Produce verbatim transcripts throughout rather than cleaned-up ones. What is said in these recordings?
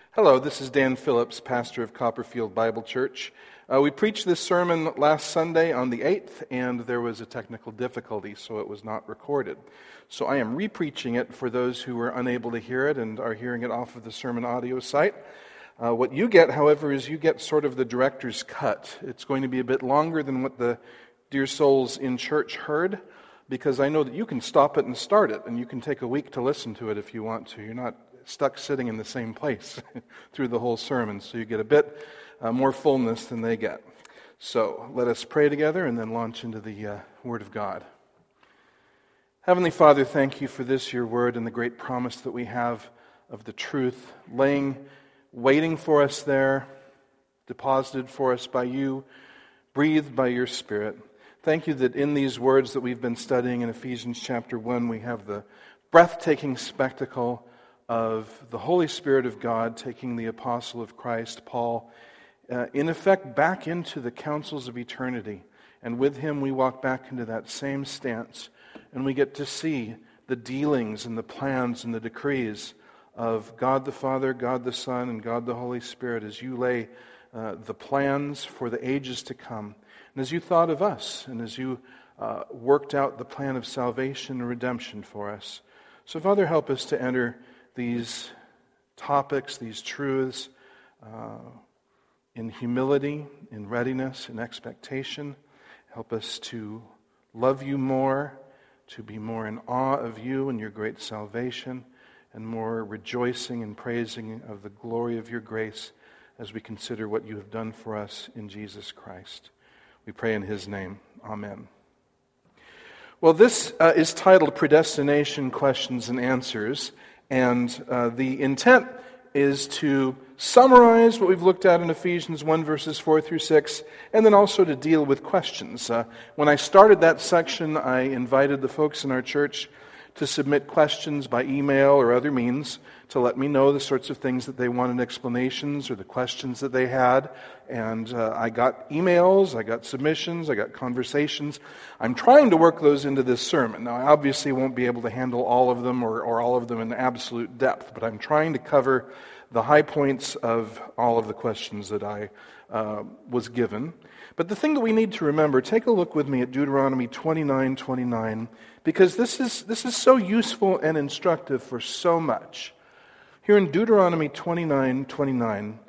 Hello, this is Dan Phillips, pastor of Copperfield Bible Church. Uh, we preached this sermon last Sunday on the eighth, and there was a technical difficulty, so it was not recorded. So I am re-preaching it for those who were unable to hear it and are hearing it off of the sermon audio site. Uh, what you get, however, is you get sort of the director's cut. It's going to be a bit longer than what the dear souls in church heard, because I know that you can stop it and start it, and you can take a week to listen to it if you want to. You're not stuck sitting in the same place through the whole sermon, so you get a bit uh, more fullness than they get. So let us pray together and then launch into the uh, Word of God. Heavenly Father, thank you for this, your Word, and the great promise that we have of the truth, laying, waiting for us there, deposited for us by you, breathed by your Spirit. Thank you that in these words that we've been studying in Ephesians chapter one, we have the breathtaking spectacle of the Holy Spirit of God taking the apostle of Christ, Paul, uh, in effect back into the councils of eternity. And with him we walk back into that same stance, and we get to see the dealings and the plans and the decrees of God the Father, God the Son, and God the Holy Spirit as you lay uh, the plans for the ages to come. And as you thought of us, and as you uh, worked out the plan of salvation and redemption for us. So Father, help us to enter these topics, these truths, uh, in humility, in readiness, in expectation. Help us to love you more, to be more in awe of you and your great salvation, and more rejoicing and praising of the glory of your grace as we consider what you have done for us in Jesus Christ. We pray in his name. Amen. Well, this uh, is titled Predestination Questions and Answers. And uh, the intent is to summarize what we've looked at in Ephesians one, verses four through six, and then also to deal with questions. Uh, when I started that section, I invited the folks in our church to submit questions by email or other means to let me know the sorts of things that they wanted explanations or the questions that they had. And uh, I got emails, I got submissions, I got conversations. I'm trying to work those into this sermon. Now, I obviously won't be able to handle all of them or, or all of them in absolute depth, but I'm trying to cover the high points of all of the questions that I uh, was given. But the thing that we need to remember, take a look with me at Deuteronomy twenty-nine twenty-nine, because this is this is so useful and instructive for so much. Here in Deuteronomy twenty-nine twenty-nine,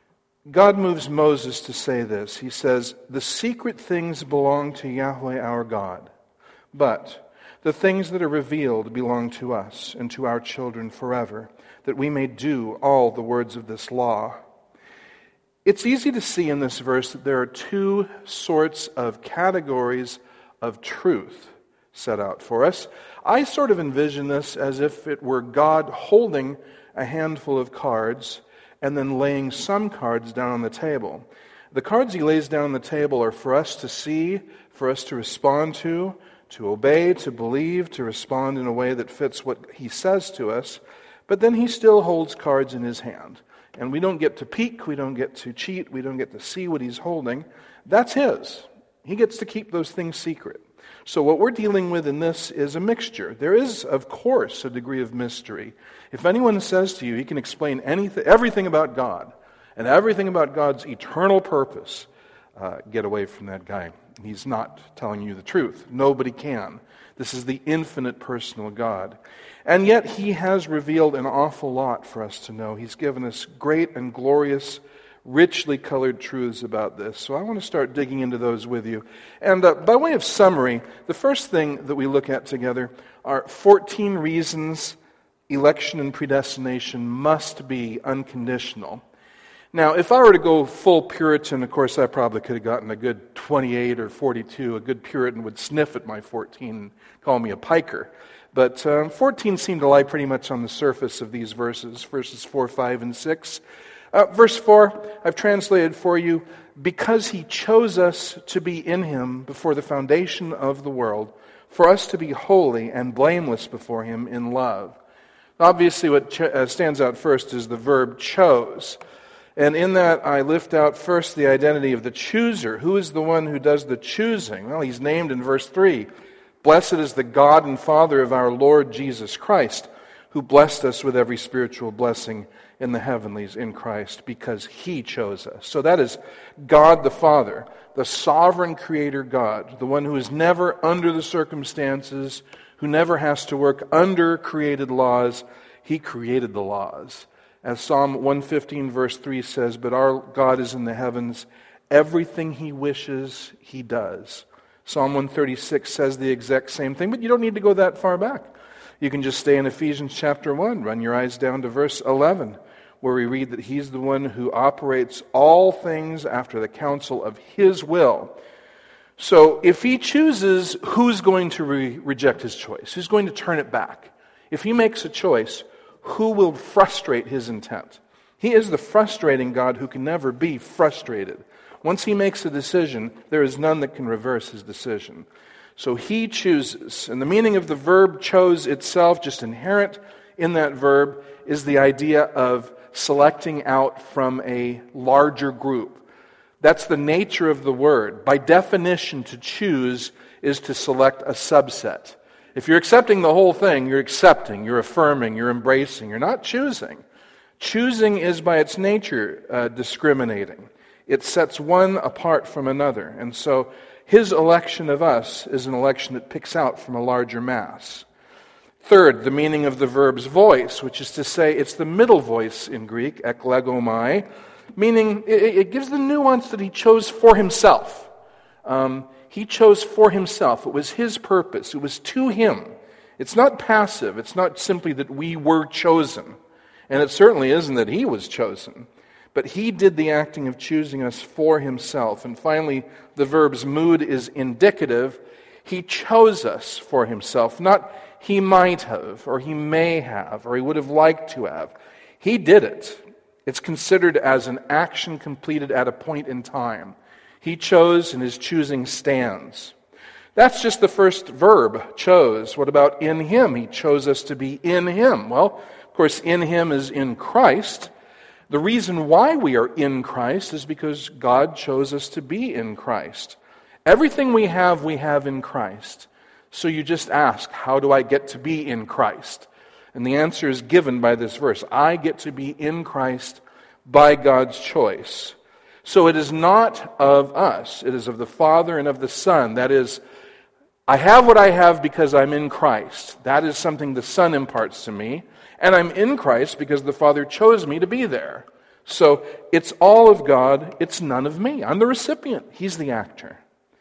God moves Moses to say this. He says, "The secret things belong to Yahweh our God, but the things that are revealed belong to us and to our children forever, that we may do all the words of this law." It's easy to see in this verse that there are two sorts of categories of truth set out for us. I sort of envision this as if it were God holding a handful of cards and then laying some cards down on the table. The cards he lays down on the table are for us to see, for us to respond to, to obey, to believe, to respond in a way that fits what he says to us. But then he still holds cards in his hand. And we don't get to peek, we don't get to cheat, we don't get to see what he's holding. That's his. He gets to keep those things secret. So what we're dealing with in this is a mixture. There is, of course, a degree of mystery. If anyone says to you he can explain anything, everything about God and everything about God's eternal purpose, uh, get away from that guy. He's not telling you the truth. Nobody can. This is the infinite personal God. And yet he has revealed an awful lot for us to know. He's given us great and glorious, richly colored truths about this. So I want to start digging into those with you. And uh, by way of summary, the first thing that we look at together are fourteen reasons election and predestination must be unconditional. Now, if I were to go full Puritan, of course, I probably could have gotten a good twenty-eight or forty-two. A good Puritan would sniff at my fourteen and call me a piker. But um, fourteen seemed to lie pretty much on the surface of these verses, verses four, five, and six. Uh, verse four, I've translated for you, "Because he chose us to be in him before the foundation of the world, for us to be holy and blameless before him in love." Obviously, what ch- uh, stands out first is the verb chose. And in that, I lift out first the identity of the chooser. Who is the one who does the choosing? Well, he's named in verse three. "Blessed is the God and Father of our Lord Jesus Christ, who blessed us with every spiritual blessing in the heavenlies in Christ, because He chose us. So that is God the Father, the sovereign creator God, the one who is never under the circumstances, who never has to work under created laws. He created the laws. As Psalm one fifteen verse three says, "But our God is in the heavens. Everything He wishes, He does." Psalm one thirty-six says the exact same thing, but you don't need to go that far back. You can just stay in Ephesians chapter one. Run your eyes down to verse eleven, where we read that He's the one who operates all things after the counsel of His will. So if He chooses, who's going to re- reject His choice? Who's going to turn it back? If He makes a choice, who will frustrate His intent? He is the frustrating God who can never be frustrated. Once He makes a decision, there is none that can reverse His decision. So He chooses. And the meaning of the verb chose itself, just inherent in that verb, is the idea of selecting out from a larger group. That's the nature of the word. By definition, to choose is to select a subset. If you're accepting the whole thing, you're accepting, you're affirming, you're embracing. You're not choosing. Choosing is by its nature uh, discriminating. It sets one apart from another. And so His election of us is an election that picks out from a larger mass. Third, the meaning of the verb's voice, which is to say it's the middle voice in Greek, eklegomai, meaning it, it gives the nuance that He chose for Himself. Um, he chose for Himself. It was His purpose. It was to Him. It's not passive. It's not simply that we were chosen. And it certainly isn't that He was chosen. But He did the acting of choosing us for Himself. And finally, the verb's mood is indicative. He chose us for Himself, not He might have, or He may have, or He would have liked to have. He did it. It's considered as an action completed at a point in time. He chose, and His choosing stands. That's just the first verb, chose. What about in Him? He chose us to be in Him. Well, of course, in Him is in Christ. The reason why we are in Christ is because God chose us to be in Christ. Everything we have, we have in Christ. So you just ask, how do I get to be in Christ? And the answer is given by this verse. I get to be in Christ by God's choice. So it is not of us. It is of the Father and of the Son. That is, I have what I have because I'm in Christ. That is something the Son imparts to me. And I'm in Christ because the Father chose me to be there. So it's all of God. It's none of me. I'm the recipient. He's the actor.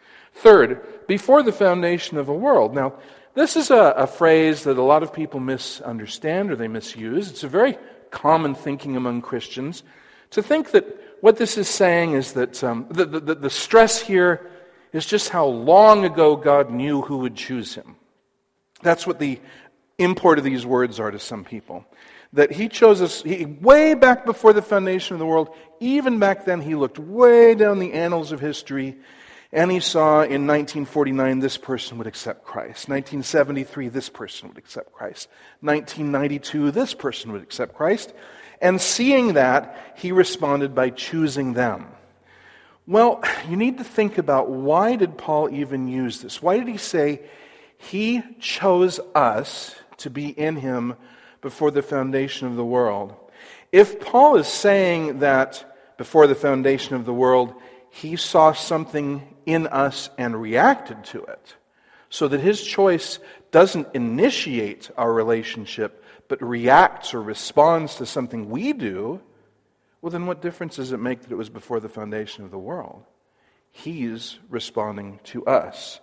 Third, before the foundation of the world. Now, this is a, a phrase that a lot of people misunderstand or they misuse. It's a very common thinking among Christians to think that what this is saying is that um, the, the, the stress here is just how long ago God knew who would choose Him. That's what the import of these words are to some people. That He chose us he, way back before the foundation of the world. Even back then, He looked way down the annals of history, and He saw in nineteen forty-nine this person would accept Christ. nineteen seventy-three, this person would accept Christ. nineteen ninety-two, this person would accept Christ. And seeing that, He responded by choosing them. Well, you need to think about, why did Paul even use this? Why did he say He chose us to be in Him before the foundation of the world? If Paul is saying that before the foundation of the world, He saw something in us and reacted to it, so that His choice doesn't initiate our relationship, but reacts or responds to something we do, well, then what difference does it make that it was before the foundation of the world? He's responding to us.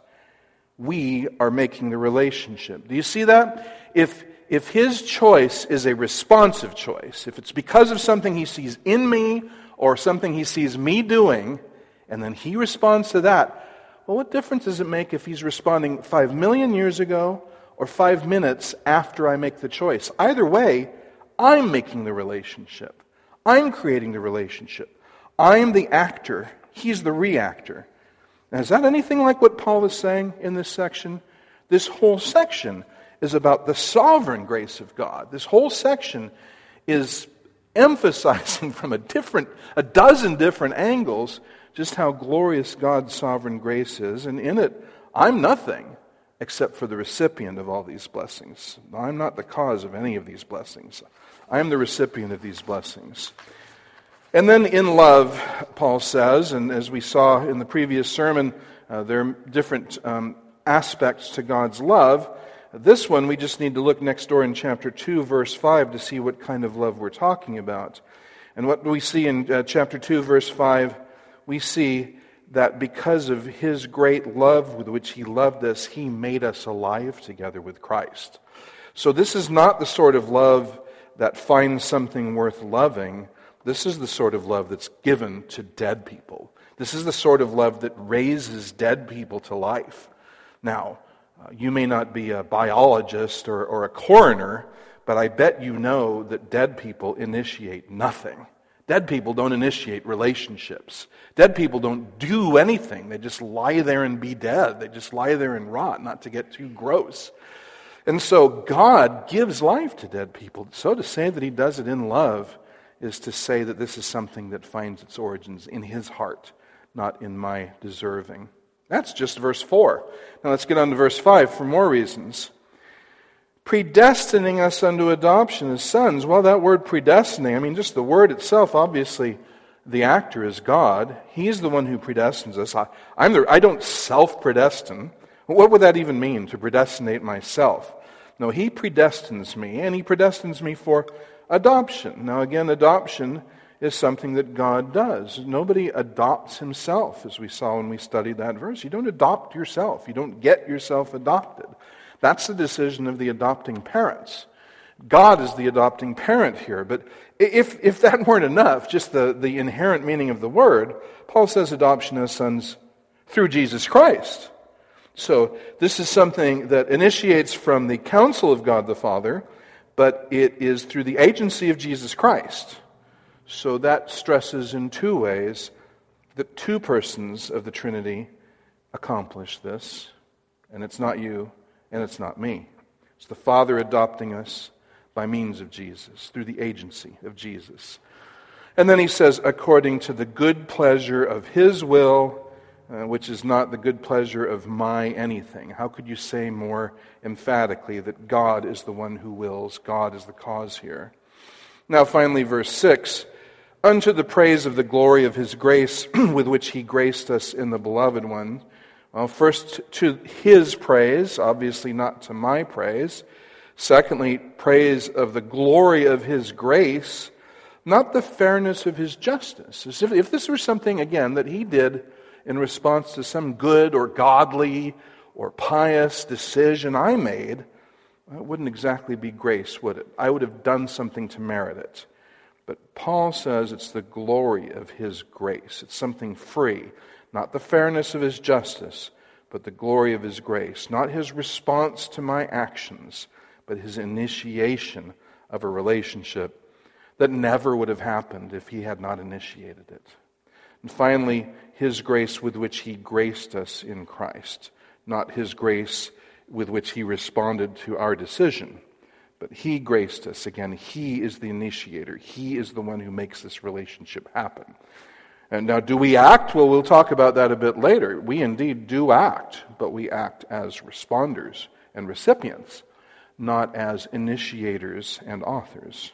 We are making the relationship. Do you see that? If if His choice is a responsive choice, if it's because of something He sees in me or something He sees me doing, and then He responds to that, well, what difference does it make if He's responding five million years ago or five minutes after I make the choice? Either way, I'm making the relationship. I'm creating the relationship. I'm the actor. He's the reactor. Now, is that anything like what Paul is saying in this section? This whole section is about the sovereign grace of God. This whole section is emphasizing from a different, a dozen different angles just how glorious God's sovereign grace is. And in it, I'm nothing. except for the recipient of all these blessings. I'm not the cause of any of these blessings. I am the recipient of these blessings. And then in love, Paul says, and as we saw in the previous sermon, uh, there are different um, aspects to God's love. This one, we just need to look next door in chapter two, verse five, to see what kind of love we're talking about. And what do we see in uh, chapter two, verse five? We see that because of His great love with which He loved us, He made us alive together with Christ. So this is not the sort of love that finds something worth loving. This is the sort of love that's given to dead people. This is the sort of love that raises dead people to life. Now, uh, you may not be a biologist or, or a coroner, but I bet you know that dead people initiate nothing. Dead people don't initiate relationships. Dead people don't do anything. They just lie there and be dead. They just lie there and rot, not to get too gross. And so God gives life to dead people. So to say that He does it in love is to say that this is something that finds its origins in His heart, not in my deserving. That's just verse four. Now let's get on to verse five for more reasons. Predestining us unto adoption as sons. Well, that word predestining, I mean, just the word itself, obviously, the actor is God. He's the one who predestines us. I, I'm the, I don't self-predestine. What would that even mean, to predestinate myself? No, He predestines me, and He predestines me for adoption. Now, again, adoption is something that God does. Nobody adopts himself, as we saw when we studied that verse. You don't adopt yourself. You don't get yourself adopted. That's the decision of the adopting parents. God is the adopting parent here. But if, if that weren't enough, just the, the inherent meaning of the word, Paul says adoption as sons through Jesus Christ. So this is something that initiates from the counsel of God the Father, but it is through the agency of Jesus Christ. So that stresses in two ways that two persons of the Trinity accomplish this, and it's not you, and it's not me. It's the Father adopting us by means of Jesus, through the agency of Jesus. And then he says, according to the good pleasure of His will, uh, which is not the good pleasure of my anything. How could you say more emphatically that God is the one who wills, God is the cause here? Now finally, verse six, unto the praise of the glory of His grace with which He graced us in the Beloved One. Well, first to His praise, obviously not to my praise. Secondly, praise of the glory of His grace, not the fairness of His justice. As if, if this were something, again, that He did in response to some good or godly or pious decision I made, it wouldn't exactly be grace, would it? I would have done something to merit it. But Paul says it's the glory of His grace. It's something free. Not the fairness of His justice, but the glory of His grace. Not His response to my actions, but His initiation of a relationship that never would have happened if He had not initiated it. And finally, His grace with which He graced us in Christ. Not His grace with which He responded to our decision, but He graced us. Again, He is the initiator. He is the one who makes this relationship happen. And now, do we act? Well, we'll talk about that a bit later. We indeed do act, but we act as responders and recipients, not as initiators and authors.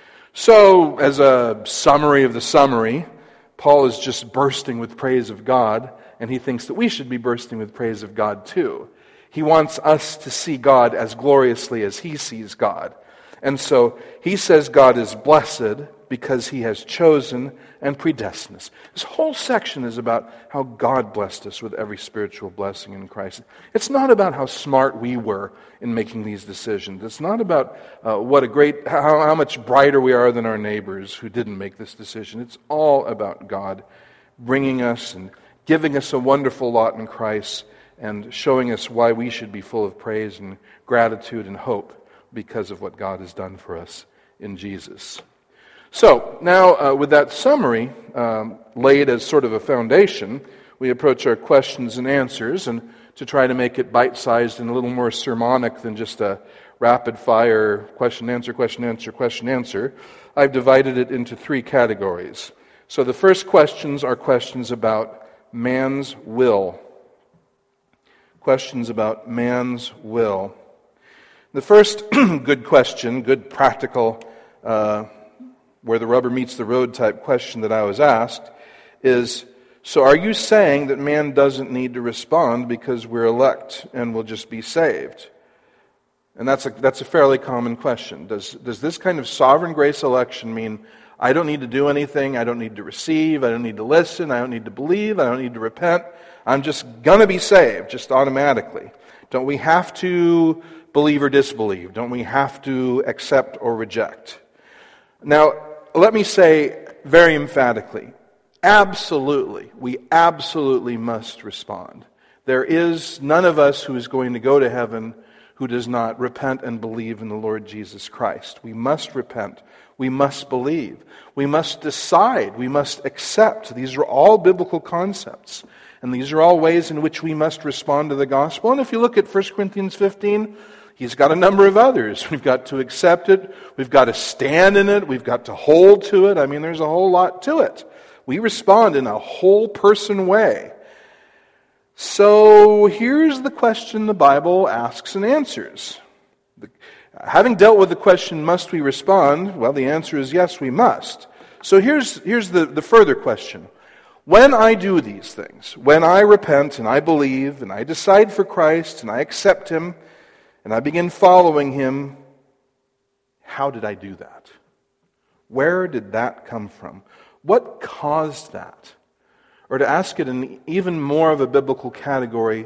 So, as a summary of the summary, Paul is just bursting with praise of God, and he thinks that we should be bursting with praise of God too. He wants us to see God as gloriously as he sees God. And so he says God is blessed because He has chosen and predestined us. This whole section is about how God blessed us with every spiritual blessing in Christ. It's not about how smart we were in making these decisions. It's not about uh, what a great, how, how much brighter we are than our neighbors who didn't make this decision. It's all about God bringing us and giving us a wonderful lot in Christ and showing us why we should be full of praise and gratitude and hope because of what God has done for us in Jesus. So, now uh, with that summary um, laid as sort of a foundation, we approach our questions and answers, and to try to make it bite-sized and a little more sermonic than just a rapid-fire question-answer, question-answer, question-answer, I've divided it into three categories. So the first questions are questions about man's will. questions about man's will. The first good question, good practical, uh, where the rubber meets the road type question that I was asked is, so are you saying that man doesn't need to respond because we're elect and will just be saved? And that's a, that's a fairly common question. Does, does this kind of sovereign grace election mean I don't need to do anything, I don't need to receive, I don't need to listen, I don't need to believe, I don't need to repent, I'm just going to be saved, just automatically? Don't we have to believe or disbelieve? Don't we have to accept or reject? Now, let me say very emphatically, absolutely, we absolutely must respond. There is none of us who is going to go to heaven who does not repent and believe in the Lord Jesus Christ. We must repent. We must believe. We must decide. We must accept. These are all biblical concepts. And these are all ways in which we must respond to the gospel. And if you look at First Corinthians fifteen, he's got a number of others. We've got to accept it. We've got to stand in it. We've got to hold to it. I mean, there's a whole lot to it. We respond in a whole person way. So here's the question the Bible asks and answers. Having dealt with the question, must we respond? Well, the answer is yes, we must. So here's, here's the, the further question. When I do these things, when I repent and I believe and I decide for Christ and I accept Him and I begin following Him, how did I do that? Where did that come from? What caused that? Or to ask it in even more of a biblical category,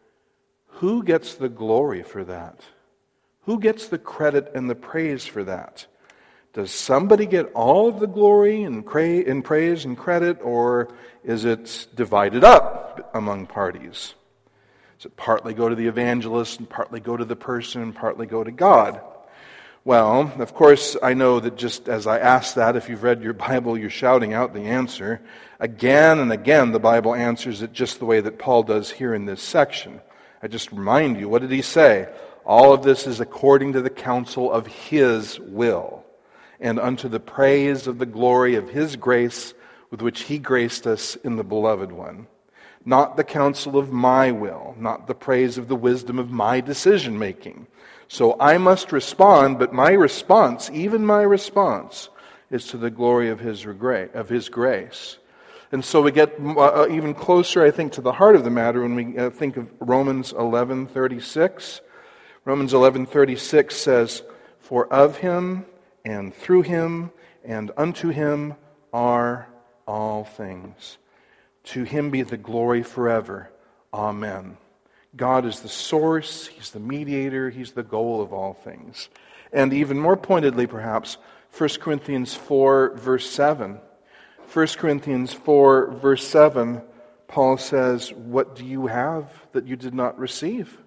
who gets the glory for that? Who gets the credit and the praise for that? Does somebody get all of the glory and praise and credit, or is it divided up among parties? Does it partly go to the evangelist and partly go to the person and partly go to God? Well, of course, I know that just as I ask that, if you've read your Bible, you're shouting out the answer. Again and again, the Bible answers it just the way that Paul does here in this section. I just remind you, what did he say? All of this is according to the counsel of His will, and unto the praise of the glory of His grace, with which He graced us in the Beloved One. Not the counsel of my will, not the praise of the wisdom of my decision-making. So I must respond, but my response, even my response, is to the glory of His of His grace. And so we get uh, even closer, I think, to the heart of the matter when we uh, think of Romans eleven thirty-six. Romans eleven thirty-six says, "For of Him, and through Him, and unto Him are all things. To Him be the glory forever. Amen." God is the source, He's the mediator, He's the goal of all things. And even more pointedly, perhaps, First Corinthians four, verse seven. First Corinthians four, verse seven, Paul says, "What do you have that you did not receive?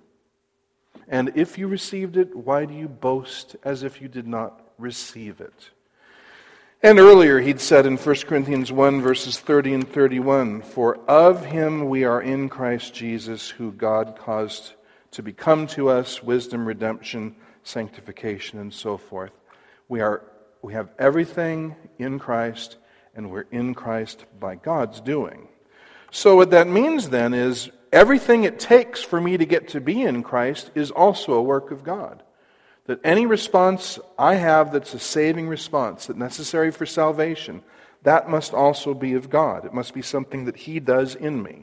And if you received it, why do you boast as if you did not receive it?" And earlier he'd said in First Corinthians one, verses thirty and thirty-one, "For of Him we are in Christ Jesus, who God caused to become to us wisdom, redemption, sanctification," and so forth. We are we have everything in Christ, and we're in Christ by God's doing. So what that means then is everything it takes for me to get to be in Christ is also a work of God. That any response I have that's a saving response, that's necessary for salvation, that must also be of God. It must be something that He does in me.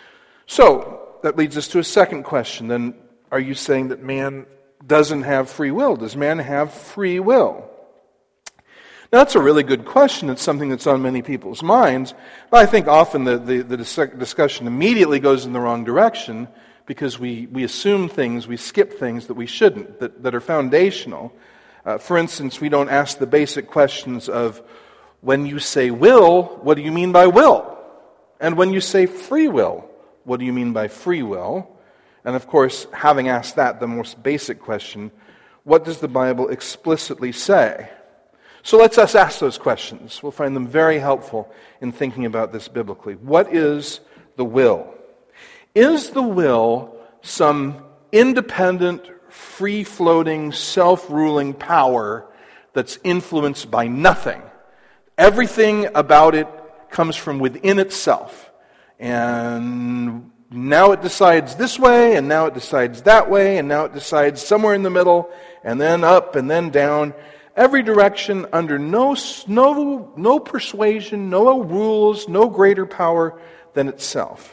So, that leads us to a second question. Then, are you saying that man doesn't have free will? Does man have free will? Now, that's a really good question. It's something that's on many people's minds. But I think often the, the, the discussion immediately goes in the wrong direction, because we, we assume things, we skip things that we shouldn't, that, that are foundational. Uh, for instance, we don't ask the basic questions of, when you say will, what do you mean by will? And when you say free will, what do you mean by free will? And of course, having asked that, the most basic question, what does the Bible explicitly say? So let's us ask those questions. We'll find them very helpful in thinking about this biblically. What is the will? Is the will some independent, free-floating, self-ruling power that's influenced by nothing? Everything about it comes from within itself. And now it decides this way, and now it decides that way, and now it decides somewhere in the middle, and then up, and then down. Every direction under no, no, no persuasion, no rules, no greater power than itself.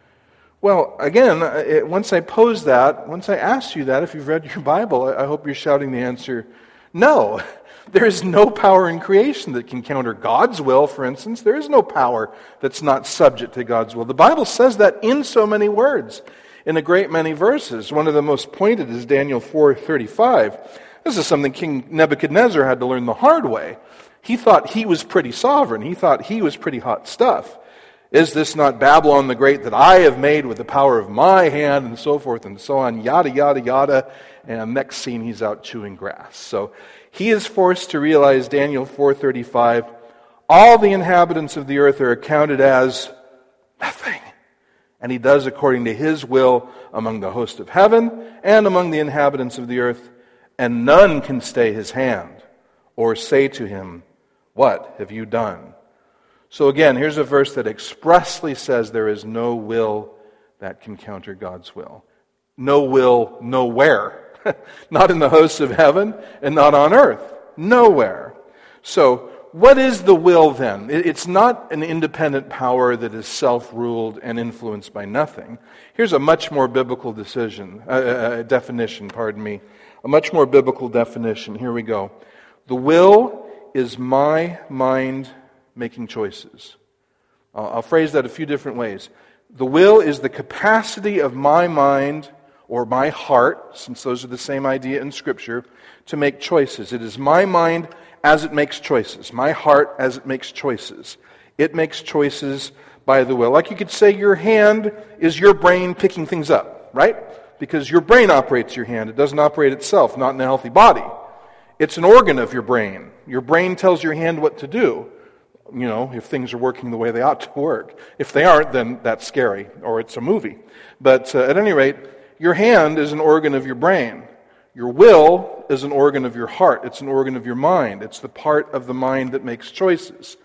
Well, again, it, once I pose that, once I ask you that, if you've read your Bible, I, I hope you're shouting the answer, no. There is no power in creation that can counter God's will, for instance. There is no power that's not subject to God's will. The Bible says that in so many words, in a great many verses. One of the most pointed is Daniel four thirty-five. This is something King Nebuchadnezzar had to learn the hard way. He thought he was pretty sovereign. He thought he was pretty hot stuff. Is this not Babylon the Great that I have made with the power of my hand, and so forth and so on, yada, yada, yada. And next scene, he's out chewing grass. So he is forced to realize, Daniel four thirty-five, all the inhabitants of the earth are accounted as nothing. And he does according to his will among the host of heaven and among the inhabitants of the earth, and none can stay his hand or say to him, what have you done? So again, here's a verse that expressly says there is no will that can counter God's will. No will nowhere. Not in the hosts of heaven and not on earth. Nowhere. So what is the will then? It's not an independent power that is self-ruled and influenced by nothing. Here's a much more biblical decision, uh, uh, definition, pardon me. A much more biblical definition. Here we go. The will is my mind making choices. I'll, I'll phrase that a few different ways. The will is the capacity of my mind or my heart, since those are the same idea in Scripture, to make choices. It is my mind as it makes choices. My heart as it makes choices. It makes choices by the will. Like you could say your hand is your brain picking things up, right? Because your brain operates your hand. It doesn't operate itself, not in a healthy body. It's an organ of your brain. Your brain tells your hand what to do. You know, if things are working the way they ought to work. If they aren't, then that's scary, or it's a movie. But uh, at any rate, your hand is an organ of your brain. Your will is an organ of your heart. It's an organ of your mind. It's the part of the mind that makes choices.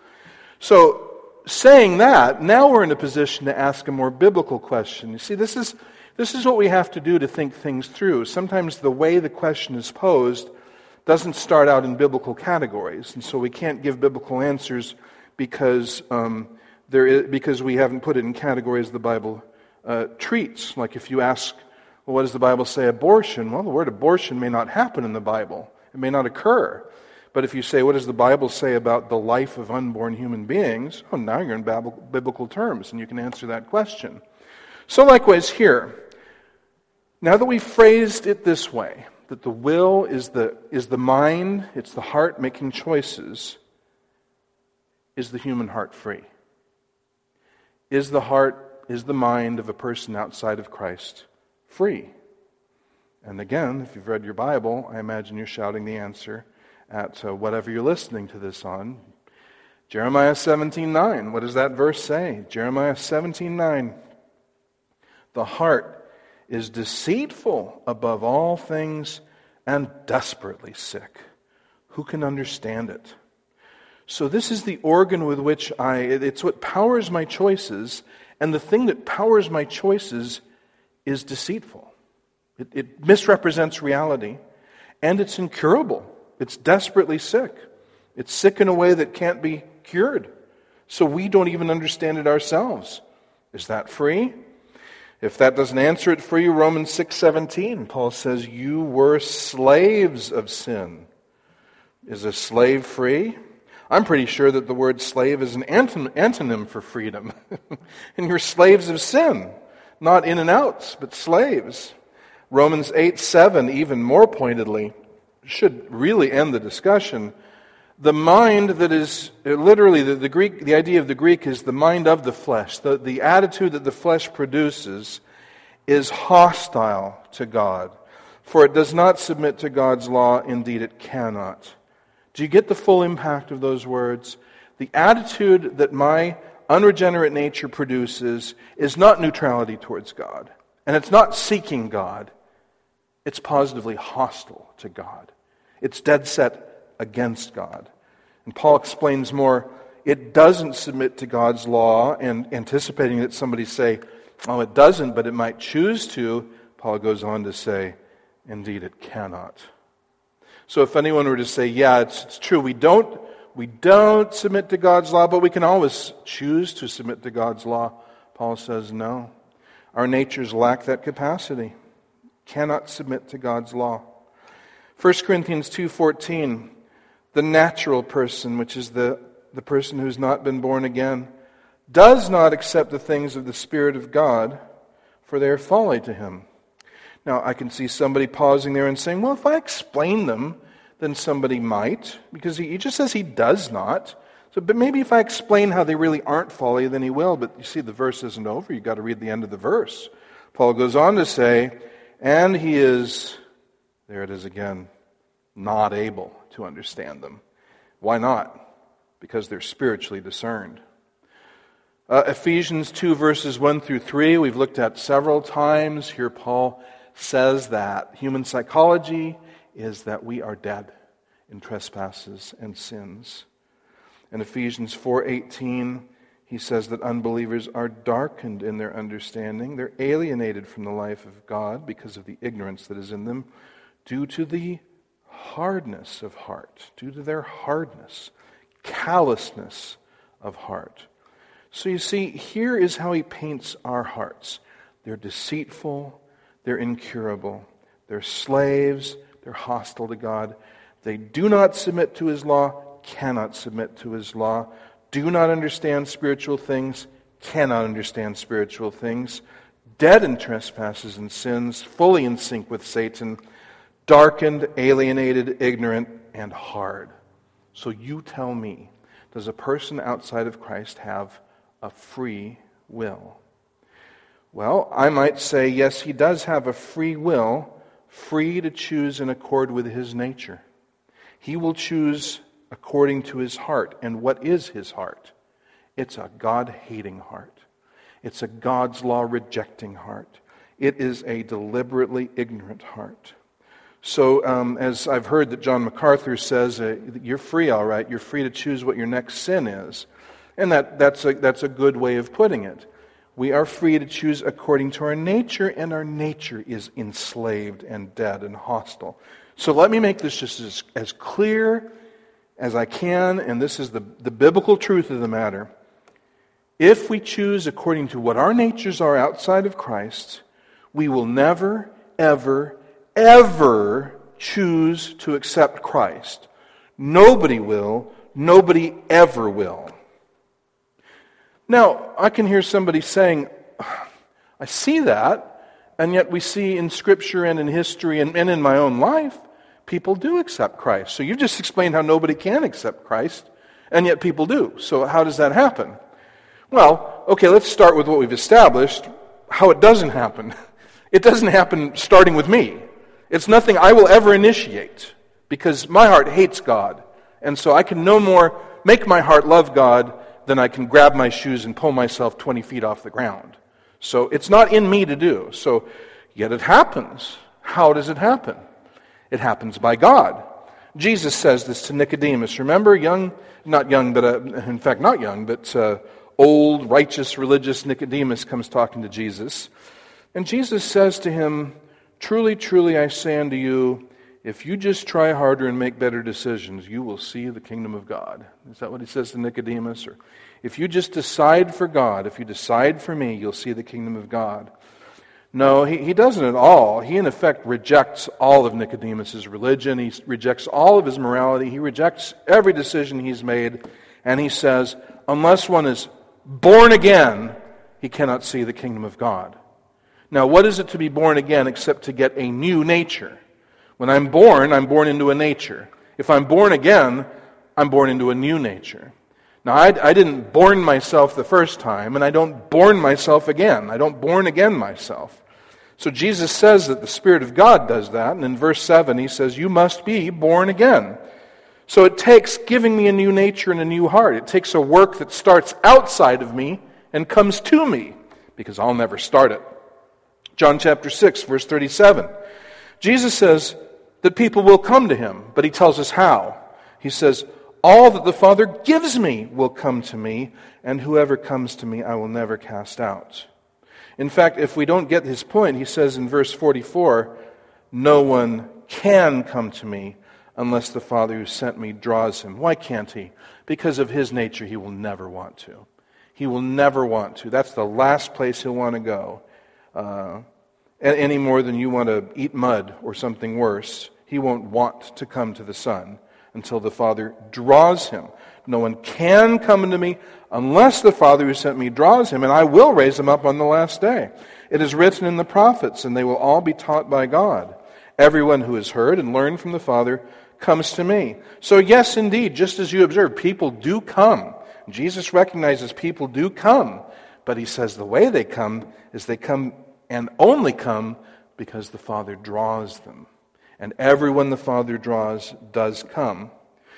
So, saying that, now we're in a position to ask a more biblical question. You see, this is this is what we have to do to think things through. Sometimes the way the question is posed doesn't start out in biblical categories, and so we can't give biblical answers because um, there is, because we haven't put it in categories the Bible uh, treats. Like if you ask, well, what does the Bible say abortion? Well, the word abortion may not happen in the Bible. It may not occur. But if you say, what does the Bible say about the life of unborn human beings? Oh, now you're in biblical terms, and you can answer that question. So likewise here, now that we've phrased it this way, that the will is the is the mind, it's the heart making choices, is the human heart free? Is the heart, is the mind of a person outside of Christ free? And again, if you've read your Bible, I imagine you're shouting the answer at uh, whatever you're listening to this on. Jeremiah seventeen nine. What does that verse say? Jeremiah seventeen nine. The heart is deceitful above all things and desperately sick. Who can understand it? So this is the organ with which I, it's what powers my choices, and the thing that powers my choices is deceitful. It, it misrepresents reality, and it's incurable. It's desperately sick. It's sick in a way that can't be cured. So we don't even understand it ourselves. Is that free? If that doesn't answer it for you, Romans six seventeen, Paul says, you were slaves of sin. Is a slave free? I'm pretty sure that the word slave is an anton- antonym for freedom. And you're slaves of sin. Not in and outs, but slaves. Romans eight seven, even more pointedly, should really end the discussion. The mind that is, literally, the, the Greek, the idea of the Greek is the mind of the flesh. The, the attitude that the flesh produces is hostile to God. For it does not submit to God's law, indeed it cannot. Do you get the full impact of those words? The attitude that my unregenerate nature produces is not neutrality towards God. And it's not seeking God. It's positively hostile to God. It's dead set against God. And Paul explains more, it doesn't submit to God's law, and anticipating that somebody say, Oh, it doesn't, but it might choose to. Paul goes on to say, indeed it cannot. So if anyone were to say, yeah, it's, it's true, we don't, we don't submit to God's law, but we can always choose to submit to God's law, Paul says, no. Our natures lack that capacity. Cannot submit to God's law. First Corinthians two fourteen, the natural person, which is the, the person who's not been born again, does not accept the things of the Spirit of God, for they are folly to him. Now, I can see somebody pausing there and saying, well, if I explain them, then somebody might, because he, he just says he does not. So, but maybe if I explain how they really aren't folly, then he will. But you see, the verse isn't over. You've got to read the end of the verse. Paul goes on to say, and he is, there it is again, not able to understand them. Why not? Because they're spiritually discerned. Uh, Ephesians two, verses one through three, we've looked at several times. Here Paul says that human psychology is that we are dead in trespasses and sins. In Ephesians four eighteen, he says that unbelievers are darkened in their understanding. They're alienated from the life of God because of the ignorance that is in them due to the hardness of heart, due to their hardness, callousness of heart. So you see, here is how he paints our hearts. They're deceitful, they're incurable, they're slaves, they're hostile to God. They do not submit to his law, cannot submit to his law, do not understand spiritual things, cannot understand spiritual things, dead in trespasses and sins, fully in sync with Satan, darkened, alienated, ignorant, and hard. So you tell me, does a person outside of Christ have a free will? Well, I might say, yes, he does have a free will, free to choose in accord with his nature. He will choose according to his heart. And what is his heart? It's a God-hating heart. It's a God's law-rejecting heart. It is a deliberately ignorant heart. So, um, as I've heard that John MacArthur says, uh, you're free, all right. You're free to choose what your next sin is. And that, that's a, that's a good way of putting it. We are free to choose according to our nature, and our nature is enslaved and dead and hostile. So let me make this just as, as clear as I can, and this is the, the biblical truth of the matter. If we choose according to what our natures are outside of Christ, we will never, ever, ever choose to accept Christ. Nobody will. Nobody ever will. Now, I can hear somebody saying, I see that, and yet we see in Scripture and in history and, and in my own life, people do accept Christ. So you've just explained how nobody can accept Christ, and yet people do. So how does that happen? Well, okay, let's start with what we've established, how it doesn't happen. It doesn't happen starting with me. It's nothing I will ever initiate, because my heart hates God, and so I can no more make my heart love God than I can grab my shoes and pull myself twenty feet off the ground. So it's not in me to do. So yet it happens. How does it happen? It happens by God. Jesus says this to Nicodemus. Remember, young, not young, but uh, in fact not young, but uh, old, righteous, religious Nicodemus comes talking to Jesus. And Jesus says to him, truly, truly, I say unto you, if you just try harder and make better decisions, you will see the kingdom of God. Is that what he says to Nicodemus? Or if you just decide for God, if you decide for me, you'll see the kingdom of God. No, he, he doesn't at all. He in effect rejects all of Nicodemus' religion. He rejects all of his morality. He rejects every decision he's made. And he says, unless one is born again, he cannot see the kingdom of God. Now, what is it to be born again except to get a new nature? When I'm born, I'm born into a nature. If I'm born again, I'm born into a new nature. Now, I, I didn't born myself the first time, and I don't born myself again. I don't born again myself. So Jesus says that the Spirit of God does that, and in verse seven he says, you must be born again. So it takes giving me a new nature and a new heart. It takes a work that starts outside of me and comes to me, because I'll never start it. John chapter six, verse thirty-seven. Jesus says that people will come to him, but he tells us how. He says, all that the Father gives me will come to me, and whoever comes to me I will never cast out. In fact, if we don't get his point, he says in verse forty-four, no one can come to me unless the Father who sent me draws him. Why can't he? Because of his nature, he will never want to. He will never want to. That's the last place he'll want to go. Uh, any more than you want to eat mud or something worse, he won't want to come to the Son until the Father draws him. No one can come unto me unless the Father who sent me draws him, and I will raise him up on the last day. It is written in the prophets, and they will all be taught by God. Everyone who has heard and learned from the Father comes to me. So yes, indeed, just as you observe, people do come. Jesus recognizes people do come, but he says the way they come is they come and only come because the Father draws them. And everyone the Father draws does come.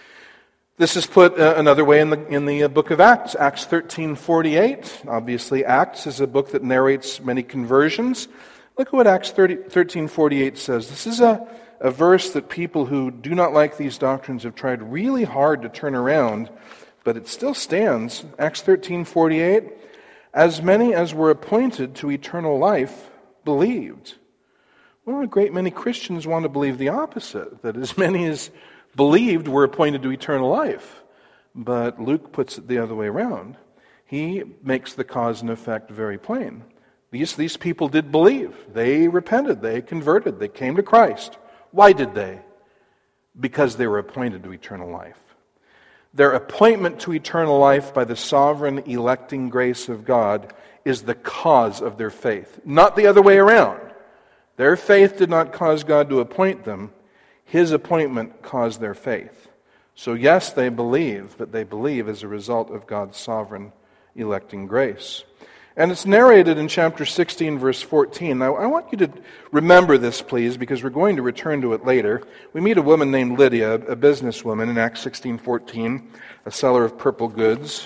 This is put uh, another way in the in the book of Acts, Acts thirteen forty-eight. Obviously, Acts is a book that narrates many conversions. Look at what Acts thirteen forty-eight says. This is a, a verse that people who do not like these doctrines have tried really hard to turn around, but it still stands. Acts thirteen forty-eight, as many as were appointed to eternal life believed. Well, a great many Christians want to believe the opposite, that as many as believed were appointed to eternal life. But Luke puts it the other way around. He makes the cause and effect very plain. These, these people did believe. They repented. They converted. They came to Christ. Why did they? Because they were appointed to eternal life. Their appointment to eternal life by the sovereign electing grace of God is the cause of their faith, not the other way around. Their faith did not cause God to appoint them. His appointment caused their faith. So yes, they believe, but they believe as a result of God's sovereign electing grace. And it's narrated in chapter sixteen, verse fourteen. Now, I want you to remember this, please, because we're going to return to it later. We meet a woman named Lydia, a businesswoman, in Acts sixteen fourteen, a seller of purple goods,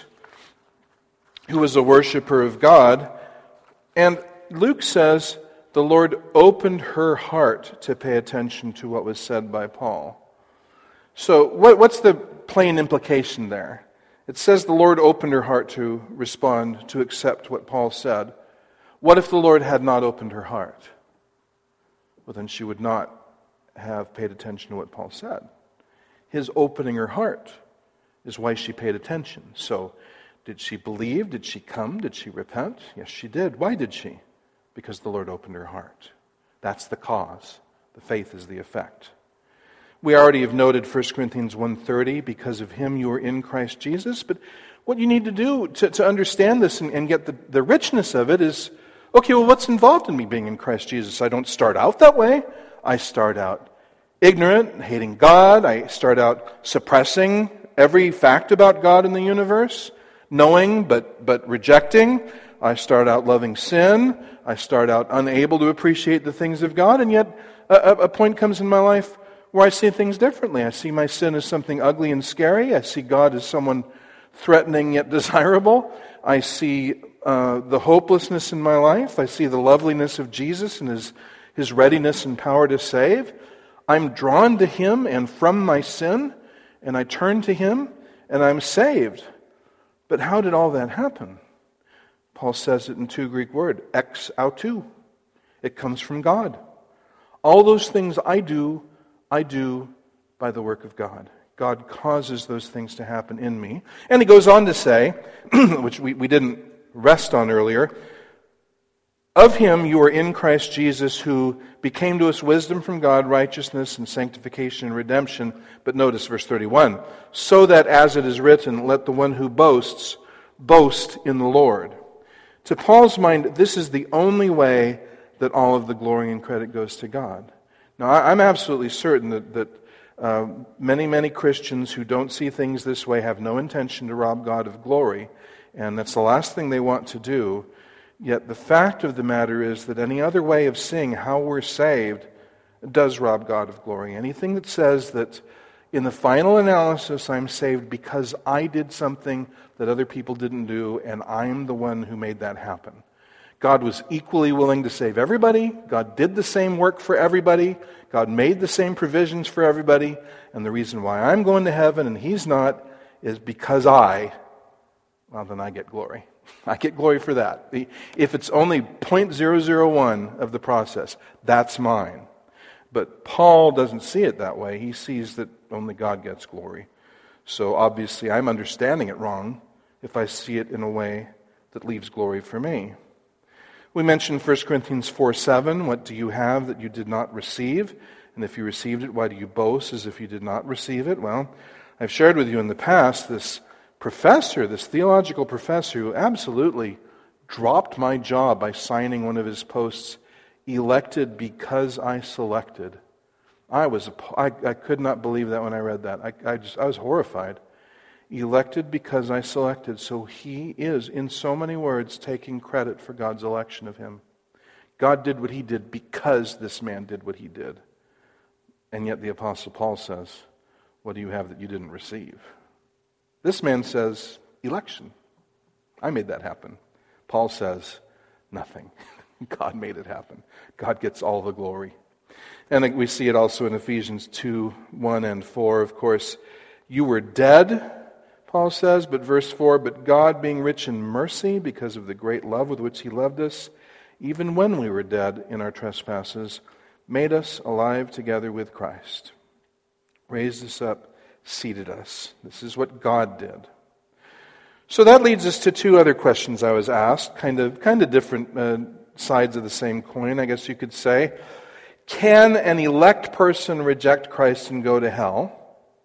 who was a worshiper of God. And Luke says the Lord opened her heart to pay attention to what was said by Paul. So what, what's the plain implication there? It says the Lord opened her heart to respond, to accept what Paul said. What if the Lord had not opened her heart? Well, then she would not have paid attention to what Paul said. His opening her heart is why she paid attention. So, did she believe? Did she come? Did she repent? Yes, she did. Why did she? Because the Lord opened her heart. That's the cause. The faith is the effect. We already have noted First Corinthians one thirty, because of him you are in Christ Jesus. But what you need to do to, to understand this and, and get the, the richness of it is, okay, well, what's involved in me being in Christ Jesus? I don't start out that way. I start out ignorant, hating God. I start out suppressing every fact about God in the universe, knowing but, but rejecting. I start out loving sin. I start out unable to appreciate the things of God. And yet a, a point comes in my life where I see things differently. I see my sin as something ugly and scary. I see God as someone threatening yet desirable. I see uh, the hopelessness in my life. I see the loveliness of Jesus and his, his readiness and power to save. I'm drawn to him and from my sin, and I turn to him, and I'm saved. But how did all that happen? Paul says it in two Greek words, ex autou. It comes from God. All those things I do, I do by the work of God. God causes those things to happen in me. And he goes on to say, which we, we didn't rest on earlier, of him you are in Christ Jesus, who became to us wisdom from God, righteousness and sanctification and redemption. But notice verse thirty-one, so that as it is written, let the one who boasts, boast in the Lord. To Paul's mind, this is the only way that all of the glory and credit goes to God. Now, I'm absolutely certain that, that uh, many, many Christians who don't see things this way have no intention to rob God of glory, and that's the last thing they want to do. Yet the fact of the matter is that any other way of seeing how we're saved does rob God of glory. Anything that says that in the final analysis I'm saved because I did something that other people didn't do, and I'm the one who made that happen. God was equally willing to save everybody. God did the same work for everybody. God made the same provisions for everybody. And the reason why I'm going to heaven and he's not is because I, well, then I get glory. I get glory for that. The- If it's only zero point zero zero one of the process, that's mine. But Paul doesn't see it that way. He sees that only God gets glory. So obviously I'm understanding it wrong if I see it in a way that leaves glory for me. We mentioned First Corinthians four seven, what do you have that you did not receive? And if you received it, why do you boast as if you did not receive it? Well, I've shared with you in the past this professor, this theological professor who absolutely dropped my job by signing one of his posts, elected because I selected. I was I, I could not believe that when I read that. I, I just I was horrified. Elected because I selected. So he is, in so many words, taking credit for God's election of him. God did what he did because this man did what he did. And yet the Apostle Paul says, what do you have that you didn't receive? This man says, election. I made that happen. Paul says, nothing. God made it happen. God gets all the glory. And we see it also in Ephesians two, one and four. Of course, you were dead, Paul says, but verse four, but God being rich in mercy because of the great love with which he loved us, even when we were dead in our trespasses, made us alive together with Christ. Raised us up, seated us. This is what God did. So that leads us to two other questions I was asked, kind of, kind of different uh, sides of the same coin, I guess you could say. Can an elect person reject Christ and go to hell?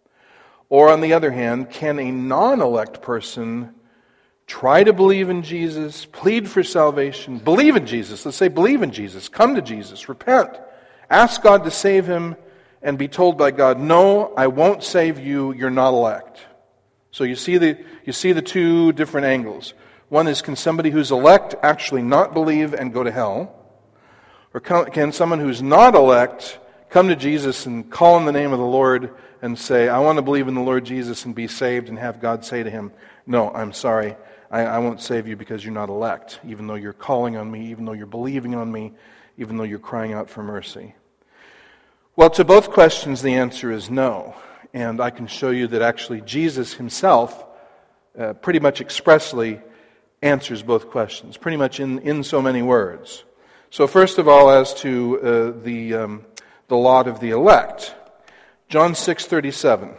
Or on the other hand, can a non-elect person try to believe in Jesus, plead for salvation, believe in Jesus, let's say believe in Jesus, come to Jesus, repent, ask God to save him, and be told by God, no, I won't save you, you're not elect. So you see the you see the two different angles. One is, can somebody who's elect actually not believe and go to hell? Or can someone who's not elect come to Jesus and call on the name of the Lord and say, I want to believe in the Lord Jesus and be saved, and have God say to him, no, I'm sorry, I, I won't save you because you're not elect, even though you're calling on me, even though you're believing on me, even though you're crying out for mercy. Well, to both questions, the answer is no. And I can show you that actually Jesus himself uh, pretty much expressly answers both questions, pretty much in, in so many words. So first of all, as to uh, the um, the lot of the elect, John six thirty-seven.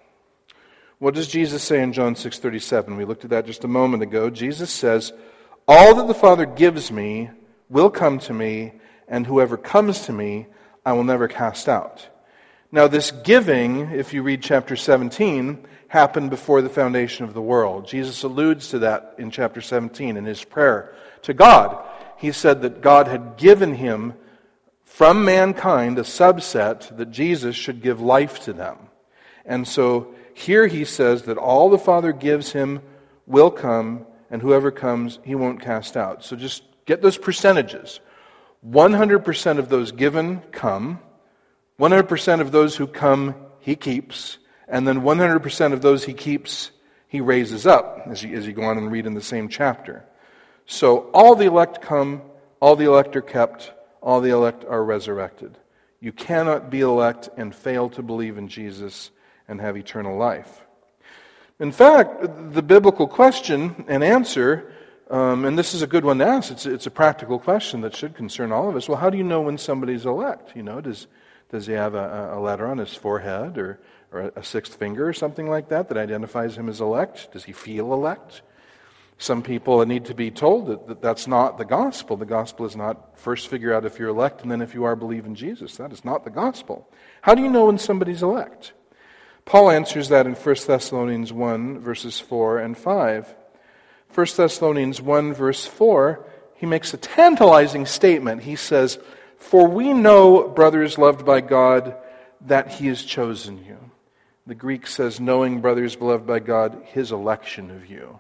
What does Jesus say in John six thirty-seven? We looked at that just a moment ago. Jesus says, all that the Father gives me will come to me, and whoever comes to me, I will never cast out. Now this giving, if you read chapter seventeen, happened before the foundation of the world. Jesus alludes to that in chapter seventeen in his prayer to God. He said that God had given him from mankind a subset that Jesus should give life to them. And so here he says that all the Father gives him will come, and whoever comes, he won't cast out. So just get those percentages. one hundred percent of those given come, one hundred percent of those who come, he keeps, and then one hundred percent of those he keeps, he raises up, as you, as you go on and read in the same chapter. So all the elect come, all the elect are kept, all the elect are resurrected. You cannot be elect and fail to believe in Jesus and have eternal life. In fact, the biblical question and answer, um, and this is a good one to ask, it's, it's a practical question that should concern all of us. Well, how do you know when somebody's elect? You know, does does he have a, a letter on his forehead or, or a sixth finger or something like that that identifies him as elect? Does he feel elect? Some people need to be told that, that that's not the gospel. The gospel is not first figure out if you're elect and then if you are, believe in Jesus. That is not the gospel. How do you know when somebody's elect? Paul answers that in First Thessalonians one, verses four and five. First Thessalonians one, verse four, he makes a tantalizing statement. He says, for we know, brothers loved by God, that he has chosen you. The Greek says, knowing, brothers beloved by God, his election of you.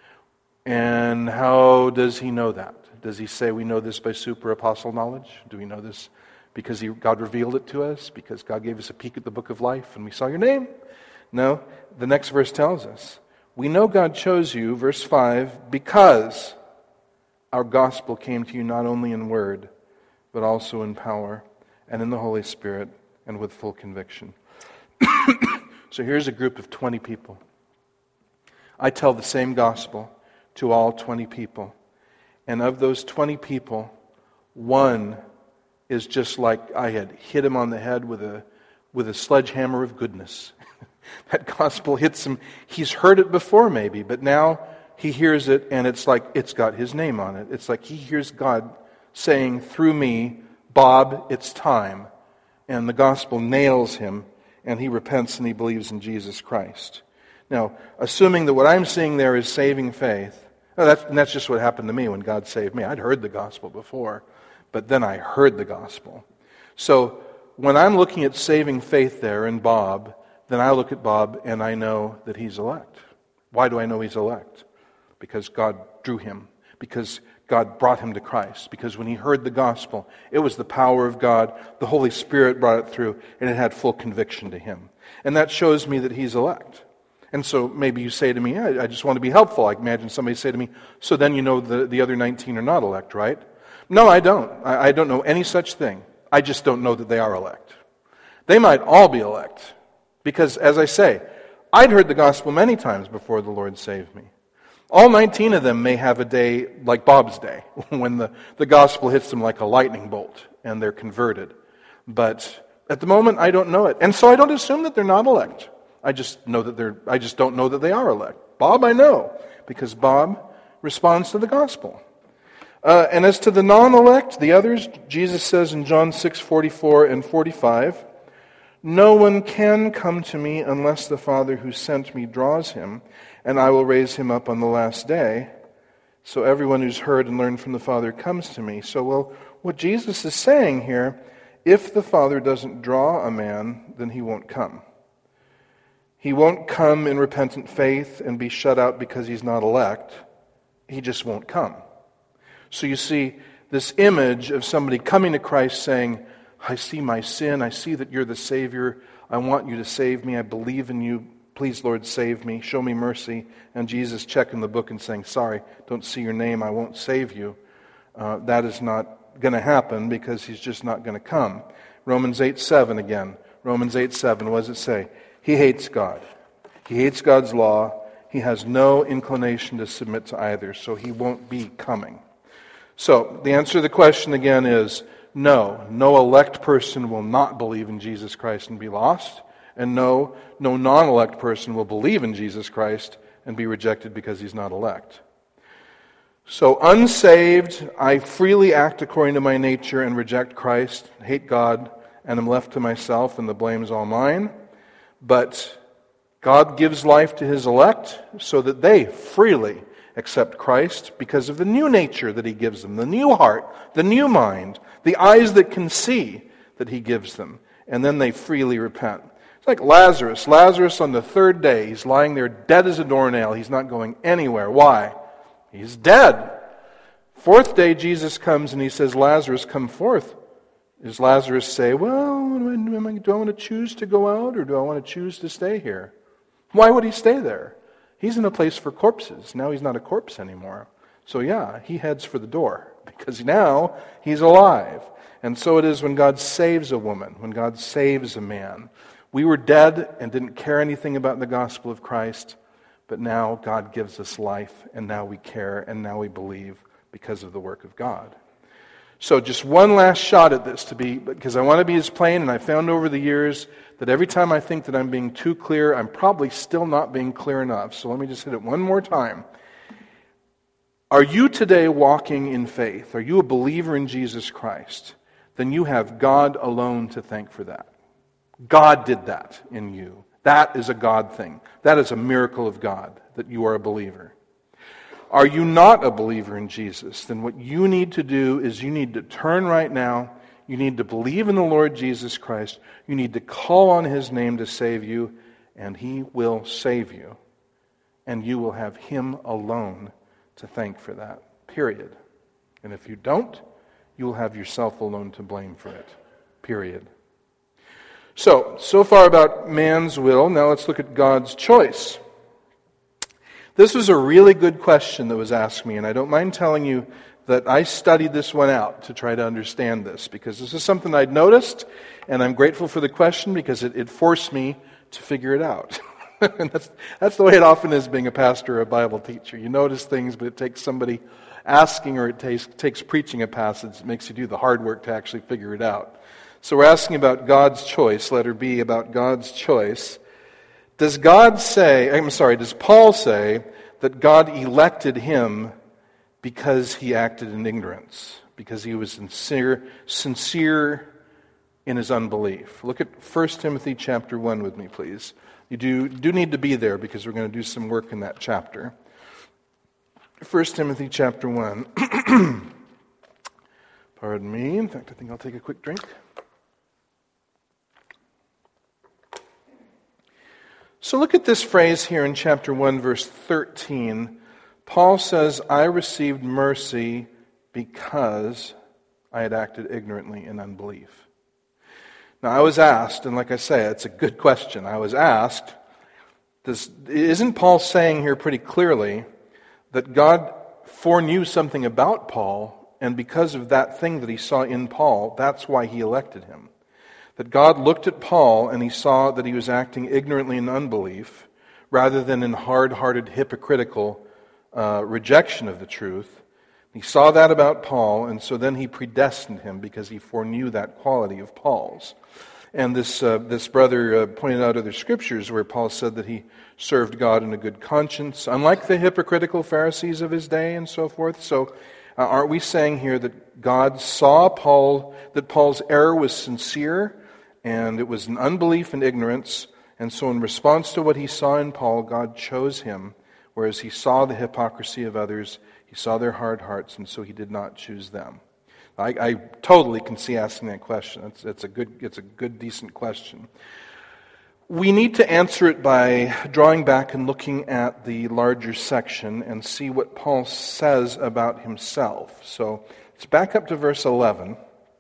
And how does he know that? Does he say we know this by super apostle knowledge? Do we know this because he, God revealed it to us? Because God gave us a peek at the book of life and we saw your name? No, the next verse tells us. We know God chose you, verse five, because our gospel came to you not only in word, but also in power and in the Holy Spirit and with full conviction. So here's a group of twenty people. I tell the same gospel to all twenty people. And of those twenty people, one is just like I had hit him on the head with a with a sledgehammer of goodness. That gospel hits him. He's heard it before maybe, but now he hears it and it's like it's got his name on it. It's like he hears God saying through me, Bob, it's time. And the gospel nails him and he repents and he believes in Jesus Christ. Now, assuming that what I'm seeing there is saving faith, well, that's, and that's just what happened to me when God saved me. I'd heard the gospel before, but then I heard the gospel. So when I'm looking at saving faith there in Bob, then I look at Bob and I know that he's elect. Why do I know he's elect? Because God drew him. Because God brought him to Christ. Because when he heard the gospel, it was the power of God. The Holy Spirit brought it through, and it had full conviction to him. And that shows me that he's elect. And so maybe you say to me, yeah, I just want to be helpful. I imagine somebody say to me, so then you know the, the other nineteen are not elect, right? No, I don't. I, I don't know any such thing. I just don't know that they are elect. They might all be elect. Because, as I say, I'd heard the gospel many times before the Lord saved me. All nineteen of them may have a day like Bob's day, when the, the gospel hits them like a lightning bolt, and they're converted. But at the moment, I don't know it. And so I don't assume that they're not elect. I just know that they're, I just don't know that they are elect. Bob, I know, because Bob responds to the gospel. Uh, and as to the non-elect, the others, Jesus says in John six forty-four and forty-five, no one can come to me unless the Father who sent me draws him, and I will raise him up on the last day. So everyone who's heard and learned from the Father comes to me. So, well, what Jesus is saying here, if the Father doesn't draw a man, then he won't come. He won't come in repentant faith and be shut out because he's not elect. He just won't come. So you see this image of somebody coming to Christ saying, I see my sin, I see that you're the Savior, I want you to save me, I believe in you, please Lord save me, show me mercy, and Jesus checking the book and saying, sorry, don't see your name, I won't save you. Uh, that is not going to happen because he's just not going to come. Romans eight seven again, Romans eight seven, what does it say? He hates God. He hates God's law. He has no inclination to submit to either, so he won't be coming. So, the answer to the question again is, no, no elect person will not believe in Jesus Christ and be lost. And no, no non-elect person will believe in Jesus Christ and be rejected because he's not elect. So unsaved, I freely act according to my nature and reject Christ, hate God, and am left to myself, and the blame's all mine. But God gives life to his elect so that they freely accept Christ because of the new nature that he gives them, the new heart, the new mind, the eyes that can see that he gives them. And then they freely repent. It's like Lazarus. Lazarus on the third day, he's lying there dead as a doornail. He's not going anywhere. Why? He's dead. Fourth day, Jesus comes and he says, Lazarus, come forth. Does Lazarus say, well, do I want to choose to go out or do I want to choose to stay here? Why would he stay there? He's in a place for corpses. Now he's not a corpse anymore. So yeah, he heads for the door because now he's alive. And so it is when God saves a woman, when God saves a man. We were dead and didn't care anything about the gospel of Christ, but now God gives us life, and now we care, and now we believe because of the work of God. So just one last shot at this, to be because I want to be as plain, and I found over the years that every time I think that I'm being too clear, I'm probably still not being clear enough. So let me just hit it one more time. Are you today walking in faith? Are you a believer in Jesus Christ? Then you have God alone to thank for that. God did that in you. That is a God thing. That is a miracle of God, that you are a believer. Are you not a believer in Jesus? Then what you need to do is you need to turn right now. You need to believe in the Lord Jesus Christ. You need to call on his name to save you, and he will save you. And you will have him alone to thank for that, period. And if you don't, you will have yourself alone to blame for it, period. So, so far about man's will. Now let's look at God's choice. This was a really good question that was asked me, and I don't mind telling you that I studied this one out to try to understand this, because this is something I'd noticed, and I'm grateful for the question because it, it forced me to figure it out. And that's, that's the way it often is being a pastor or a Bible teacher. You notice things, but it takes somebody asking or it takes, takes preaching a passage. It makes you do the hard work to actually figure it out. So we're asking about God's choice, letter B, about God's choice. Does God say, I'm sorry, does Paul say that God elected him because he acted in ignorance, because he was sincere, sincere in his unbelief? Look at First Timothy chapter one with me, please. You do, do need to be there because we're going to do some work in that chapter. First Timothy chapter one. Pardon me. In fact, I think I'll take a quick drink. So look at this phrase here in chapter one, verse thirteen. Paul says, I received mercy because I had acted ignorantly in unbelief. Now, I was asked, and like I say, it's a good question. I was asked, does, isn't Paul saying here pretty clearly that God foreknew something about Paul, and because of that thing that he saw in Paul, that's why he elected him? That God looked at Paul and he saw that he was acting ignorantly in unbelief, rather than in hard-hearted, hypocritical uh, rejection of the truth. He saw that about Paul, and so then he predestined him because he foreknew that quality of Paul's. And this uh, this brother uh, pointed out other scriptures where Paul said that he served God in a good conscience, unlike the hypocritical Pharisees of his day and so forth. So uh, aren't we saying here that God saw Paul, that Paul's error was sincere, and it was an unbelief and ignorance, and so in response to what he saw in Paul, God chose him, whereas he saw the hypocrisy of others, he saw their hard hearts, and so he did not choose them. I, I totally can see asking that question. It's, it's a good, it's a good, decent question. We need to answer it by drawing back and looking at the larger section and see what Paul says about himself. So let's back up to verse eleven.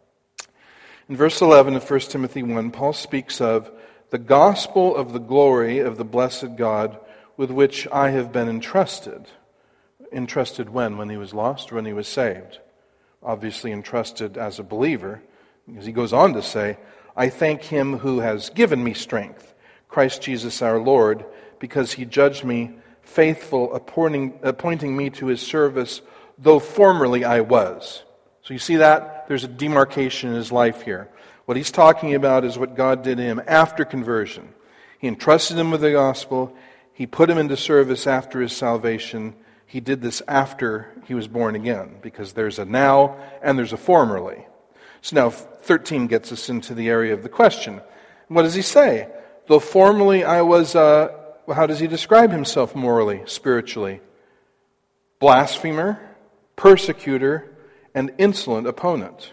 In verse eleven of First Timothy one, Paul speaks of the gospel of the glory of the blessed God with which I have been entrusted. Entrusted when? When he was lost or when he was saved? Obviously entrusted as a believer, because he goes on to say, I thank him who has given me strength, Christ Jesus our Lord, because he judged me faithful, appointing, appointing me to his service, though formerly I was. So you see that? There's a demarcation in his life here. What he's talking about is what God did to him after conversion. He entrusted him with the gospel. He put him into service after his salvation. He did this after he was born again, because there's a now and there's a formerly. So now thirteen gets us into the area of the question. What does he say? Though formerly I was, uh, how does he describe himself morally, spiritually? Blasphemer, persecutor, and insolent opponent.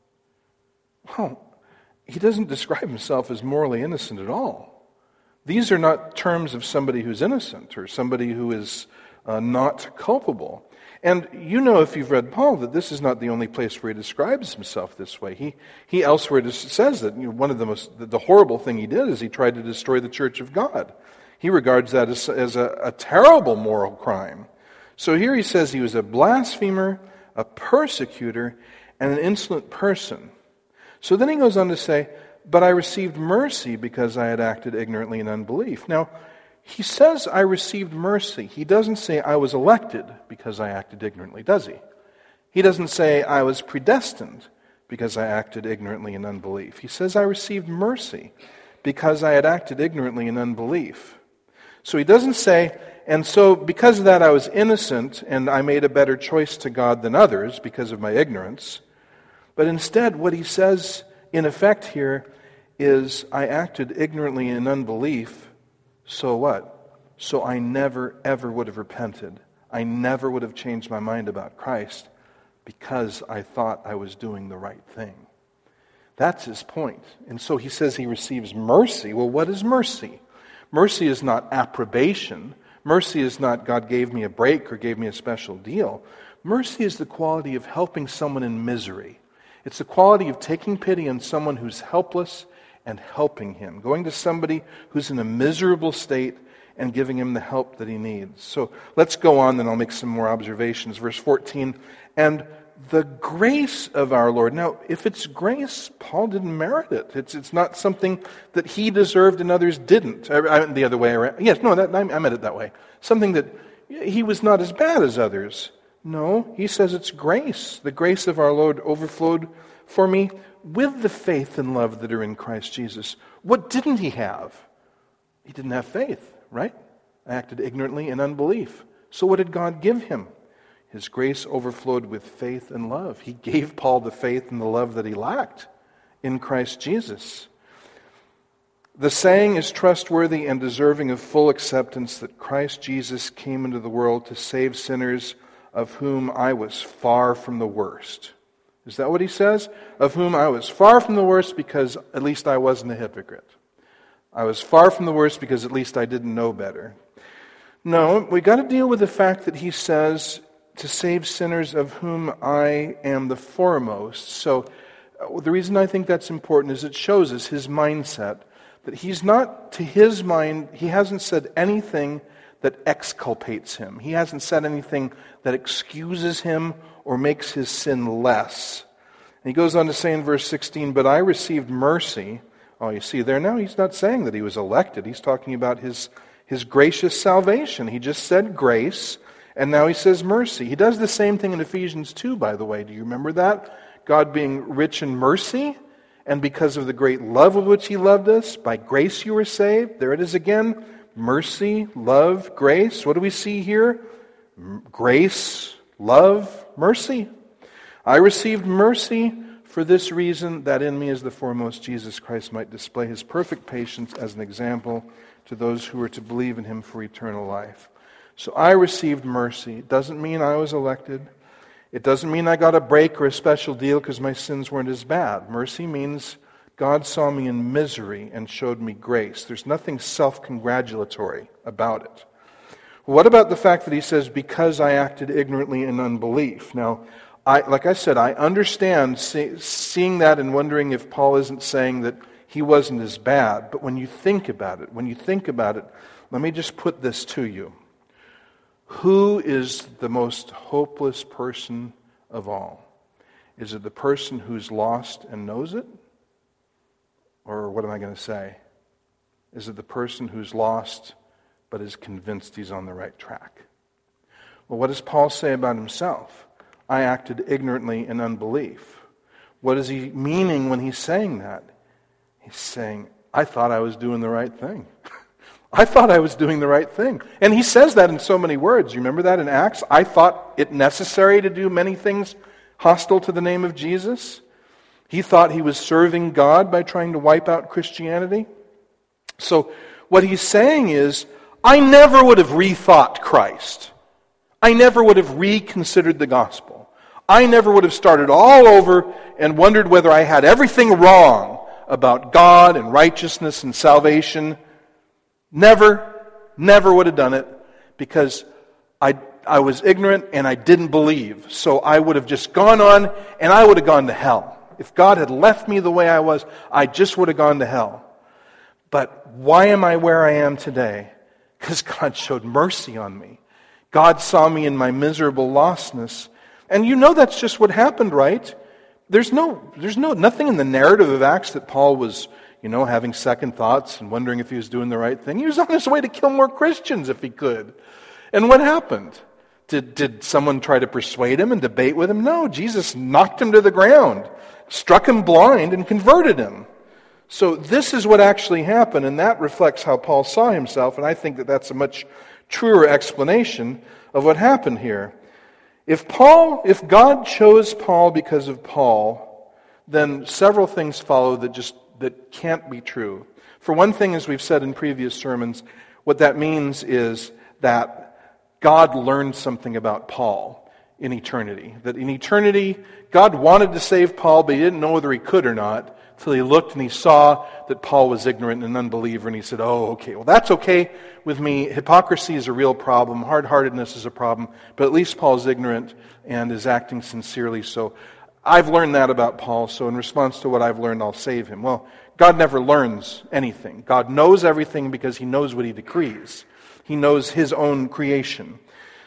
Well, he doesn't describe himself as morally innocent at all. These are not terms of somebody who's innocent or somebody who is uh, not culpable. And you know, if you've read Paul, that this is not the only place where he describes himself this way. He he elsewhere just says that, you know, one of the most the horrible thing he did is he tried to destroy the church of God. He regards that as, as a, a terrible moral crime. So here he says he was a blasphemer, a persecutor, and an insolent person. So then he goes on to say, but I received mercy because I had acted ignorantly in unbelief. Now, he says I received mercy. He doesn't say I was elected because I acted ignorantly, does he? He doesn't say I was predestined because I acted ignorantly in unbelief. He says I received mercy because I had acted ignorantly in unbelief. So he doesn't say, and so because of that I was innocent and I made a better choice to God than others because of my ignorance. But instead what he says in effect here is I acted ignorantly in unbelief. So what? So I never, ever would have repented. I never would have changed my mind about Christ because I thought I was doing the right thing. That's his point. And so he says he receives mercy. Well, what is mercy? Mercy is not approbation. Mercy is not God gave me a break or gave me a special deal. Mercy is the quality of helping someone in misery. It's the quality of taking pity on someone who's helpless and helping him, going to somebody who's in a miserable state and giving him the help that he needs. So let's go on, then I'll make some more observations. Verse fourteen, and the grace of our Lord. Now, if it's grace, Paul didn't merit it. It's it's not something that he deserved and others didn't. I, I, the other way around. Yes, no, that, I meant it that way. Something that he was not as bad as others. No, he says it's grace. The grace of our Lord overflowed for me with the faith and love that are in Christ Jesus. What didn't he have? He didn't have faith, right? I acted ignorantly in unbelief. So what did God give him? His grace overflowed with faith and love. He gave Paul the faith and the love that he lacked in Christ Jesus. The saying is trustworthy and deserving of full acceptance that Christ Jesus came into the world to save sinners, of whom I was far from the worst. Is that what he says? Of whom I was far from the worst because at least I wasn't a hypocrite. I was far from the worst because at least I didn't know better. No, we got to deal with the fact that he says to save sinners of whom I am the foremost. So uh, the reason I think that's important is it shows us his mindset, that he's not, to his mind, he hasn't said anything that exculpates him. He hasn't said anything that excuses him or makes his sin less. And he goes on to say in verse sixteen, but I received mercy. Oh, you see there now, he's not saying that he was elected. He's talking about his, his gracious salvation. He just said grace, and now he says mercy. He does the same thing in Ephesians two, by the way. Do you remember that? God being rich in mercy, and because of the great love with which he loved us, by grace you were saved. There it is again. Mercy, love, grace. What do we see here? Grace, love, mercy. I received mercy for this reason, that in me as the foremost Jesus Christ might display his perfect patience as an example to those who are to believe in him for eternal life. So I received mercy. It doesn't mean I was elected. It doesn't mean I got a break or a special deal because my sins weren't as bad. Mercy means God saw me in misery and showed me grace. There's nothing self-congratulatory about it. What about the fact that he says, because I acted ignorantly in unbelief? Now, I, like I said, I understand see, seeing that and wondering if Paul isn't saying that he wasn't as bad. But when you think about it, when you think about it, let me just put this to you. Who is the most hopeless person of all? Is it the person who's lost and knows it? Or what am I going to say? Is it the person who's lost but is convinced he's on the right track? Well, what does Paul say about himself? I acted ignorantly in unbelief. What is he meaning when he's saying that? He's saying, I thought I was doing the right thing. I thought I was doing the right thing. And he says that in so many words. You remember that in Acts? I thought it necessary to do many things hostile to the name of Jesus. He thought he was serving God by trying to wipe out Christianity. So what he's saying is, I never would have rethought Christ. I never would have reconsidered the gospel. I never would have started all over and wondered whether I had everything wrong about God and righteousness and salvation. Never, never would have done it because I I was ignorant and I didn't believe. So I would have just gone on and I would have gone to hell. If God had left me the way I was, I just would have gone to hell. But why am I where I am today? Because God showed mercy on me. God saw me in my miserable lostness. And you know that's just what happened, right? There's no, there's no, nothing in the narrative of Acts that Paul was, you know, having second thoughts and wondering if he was doing the right thing. He was on his way to kill more Christians if he could. And what happened? Did, did someone try to persuade him and debate with him? No, Jesus knocked him to the ground, struck him blind, and converted him. So this is what actually happened, and that reflects how Paul saw himself, and I think that that's a much truer explanation of what happened here. If Paul, if God chose Paul because of Paul, then several things follow that just that can't be true. For one thing, as we've said in previous sermons, what that means is that God learned something about Paul in eternity. That in eternity, God wanted to save Paul, but he didn't know whether he could or not, until he looked and he saw that Paul was ignorant and an unbeliever, and he said, oh, okay, well, that's okay with me. Hypocrisy is a real problem. Hard-heartedness is a problem. But at least Paul's ignorant and is acting sincerely. So I've learned that about Paul, so in response to what I've learned, I'll save him. Well, God never learns anything. God knows everything because he knows what he decrees. He knows his own creation.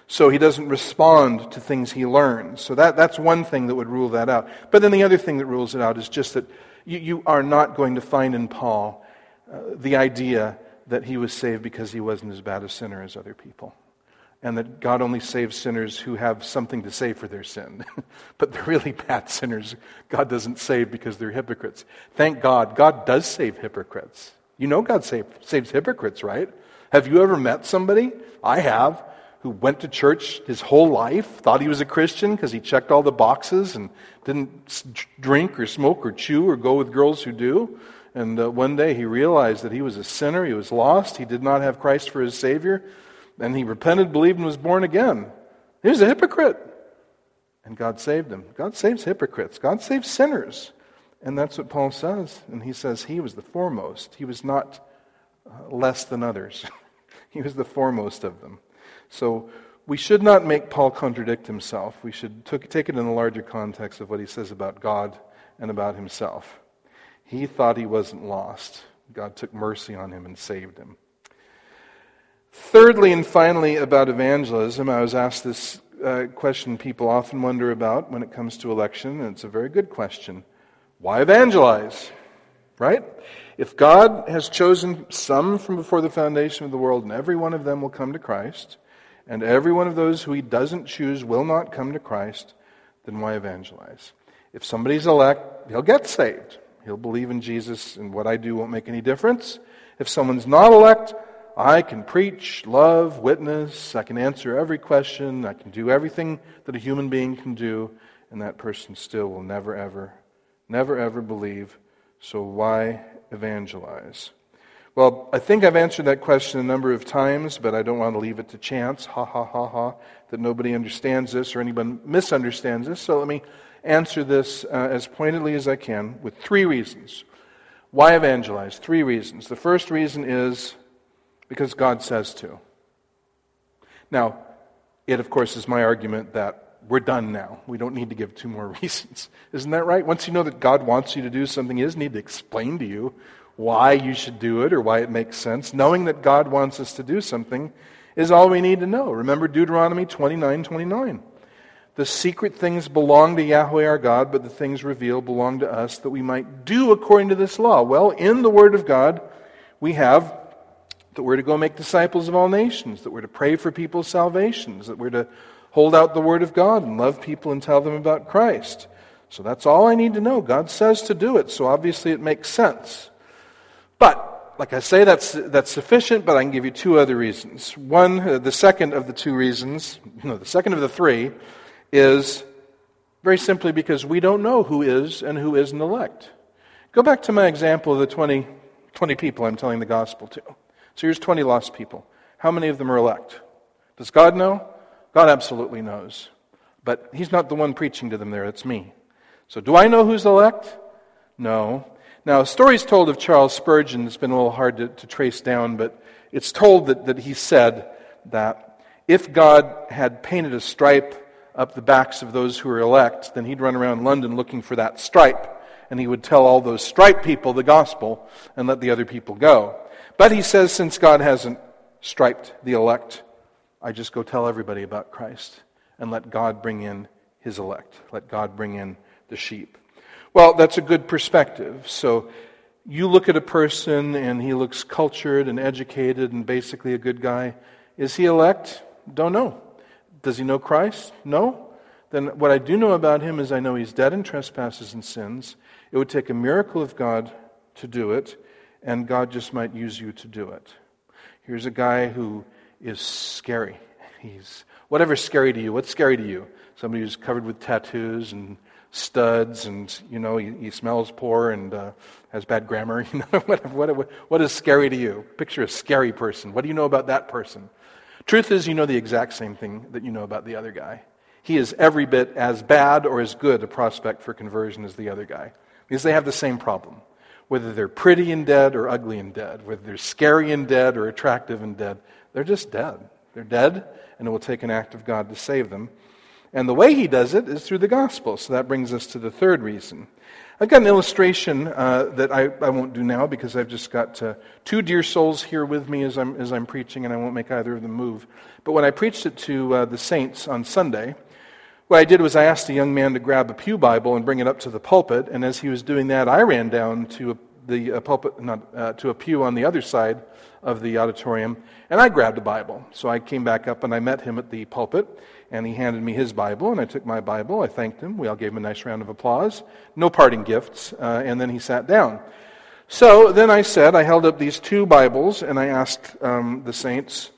So he doesn't respond to things he learns. So that, that's one thing that would rule that out. But then the other thing that rules it out is just that you, you are not going to find in Paul uh, the idea that he was saved because he wasn't as bad a sinner as other people. And that God only saves sinners who have something to say for their sin. But the really bad sinners, God doesn't save because they're hypocrites. Thank God, God does save hypocrites. You know God save, saves hypocrites, right? Have you ever met somebody? I have. Who went to church his whole life, thought he was a Christian because he checked all the boxes and didn't drink or smoke or chew or go with girls who do. And uh, one day he realized that he was a sinner, he was lost, he did not have Christ for his Savior. And he repented, believed, and was born again. He was a hypocrite. And God saved him. God saves hypocrites. God saves sinners. And that's what Paul says. And he says he was the foremost. He was not uh, less than others. He was the foremost of them. So we should not make Paul contradict himself. We should t- take it in the larger context of what he says about God and about himself. He thought he wasn't lost. God took mercy on him and saved him. Thirdly and finally, about evangelism, I was asked this uh, question people often wonder about when it comes to election, and it's a very good question. Why evangelize? Right? If God has chosen some from before the foundation of the world, and every one of them will come to Christ, and every one of those who he doesn't choose will not come to Christ, then why evangelize? If somebody's elect, he'll get saved. He'll believe in Jesus, and what I do won't make any difference. If someone's not elect, I can preach, love, witness, I can answer every question, I can do everything that a human being can do, and that person still will never ever, never ever believe. So why evangelize? Well, I think I've answered that question a number of times, but I don't want to leave it to chance, ha ha ha ha, that nobody understands this or anyone misunderstands this. So let me answer this uh, as pointedly as I can with three reasons. Why evangelize? Three reasons. The first reason is because God says to. Now, it of course is my argument that we're done now. We don't need to give two more reasons. Isn't that right? Once you know that God wants you to do something, He doesn't need to explain to you why you should do it or why it makes sense. Knowing that God wants us to do something is all we need to know. Remember Deuteronomy twenty-nine twenty-nine. The secret things belong to Yahweh our God, but the things revealed belong to us that we might do according to this law. Well, in the Word of God, we have that we're to go make disciples of all nations, that we're to pray for people's salvations, that we're to hold out the Word of God and love people and tell them about Christ. So that's all I need to know. God says to do it, so obviously it makes sense. But, like I say, that's that's sufficient, but I can give you two other reasons. One, uh, the second of the two reasons, no, the second of the three, is very simply because we don't know who is and who isn't elect. Go back to my example of the twenty, twenty people I'm telling the gospel to. So here's twenty lost people. How many of them are elect? Does God know? God absolutely knows. But He's not the one preaching to them there, it's me. So do I know who's elect? No. Now, a story's told of Charles Spurgeon. It's been a little hard to, to trace down, but it's told that, that he said that if God had painted a stripe up the backs of those who are elect, then He'd run around London looking for that stripe, and He would tell all those striped people the gospel and let the other people go. But he says, since God hasn't striped the elect, I just go tell everybody about Christ and let God bring in His elect. Let God bring in the sheep. Well, that's a good perspective. So you look at a person and he looks cultured and educated and basically a good guy. Is he elect? Don't know. Does he know Christ? No. Then what I do know about him is I know he's dead in trespasses and sins. It would take a miracle of God to do it, and God just might use you to do it. Here's a guy who is scary. He's whatever's scary to you. What's scary to you? Somebody who's covered with tattoos and studs, and you know he, he smells poor and uh, has bad grammar. You know what, what, what is scary to you? Picture a scary person. What do you know about that person? Truth is, you know the exact same thing that you know about the other guy. He is every bit as bad or as good a prospect for conversion as the other guy, because they have the same problem. Whether they're pretty and dead or ugly and dead, whether they're scary and dead or attractive and dead, they're just dead. They're dead, and it will take an act of God to save them. And the way he does it is through the gospel. So that brings us to the third reason. I've got an illustration uh, that I, I won't do now because I've just got uh, two dear souls here with me as I'm, as I'm preaching, and I won't make either of them move. But when I preached it to uh, the saints on Sunday, what I did was I asked a young man to grab a pew Bible and bring it up to the pulpit, and as he was doing that, I ran down to a, the uh, pulpit, not uh, to a pew on the other side of the auditorium, and I grabbed a Bible. So I came back up and I met him at the pulpit, and he handed me his Bible, and I took my Bible. I thanked him. We all gave him a nice round of applause. No parting gifts, uh, and then he sat down. So then I said, I held up these two Bibles, and I asked um, the saints,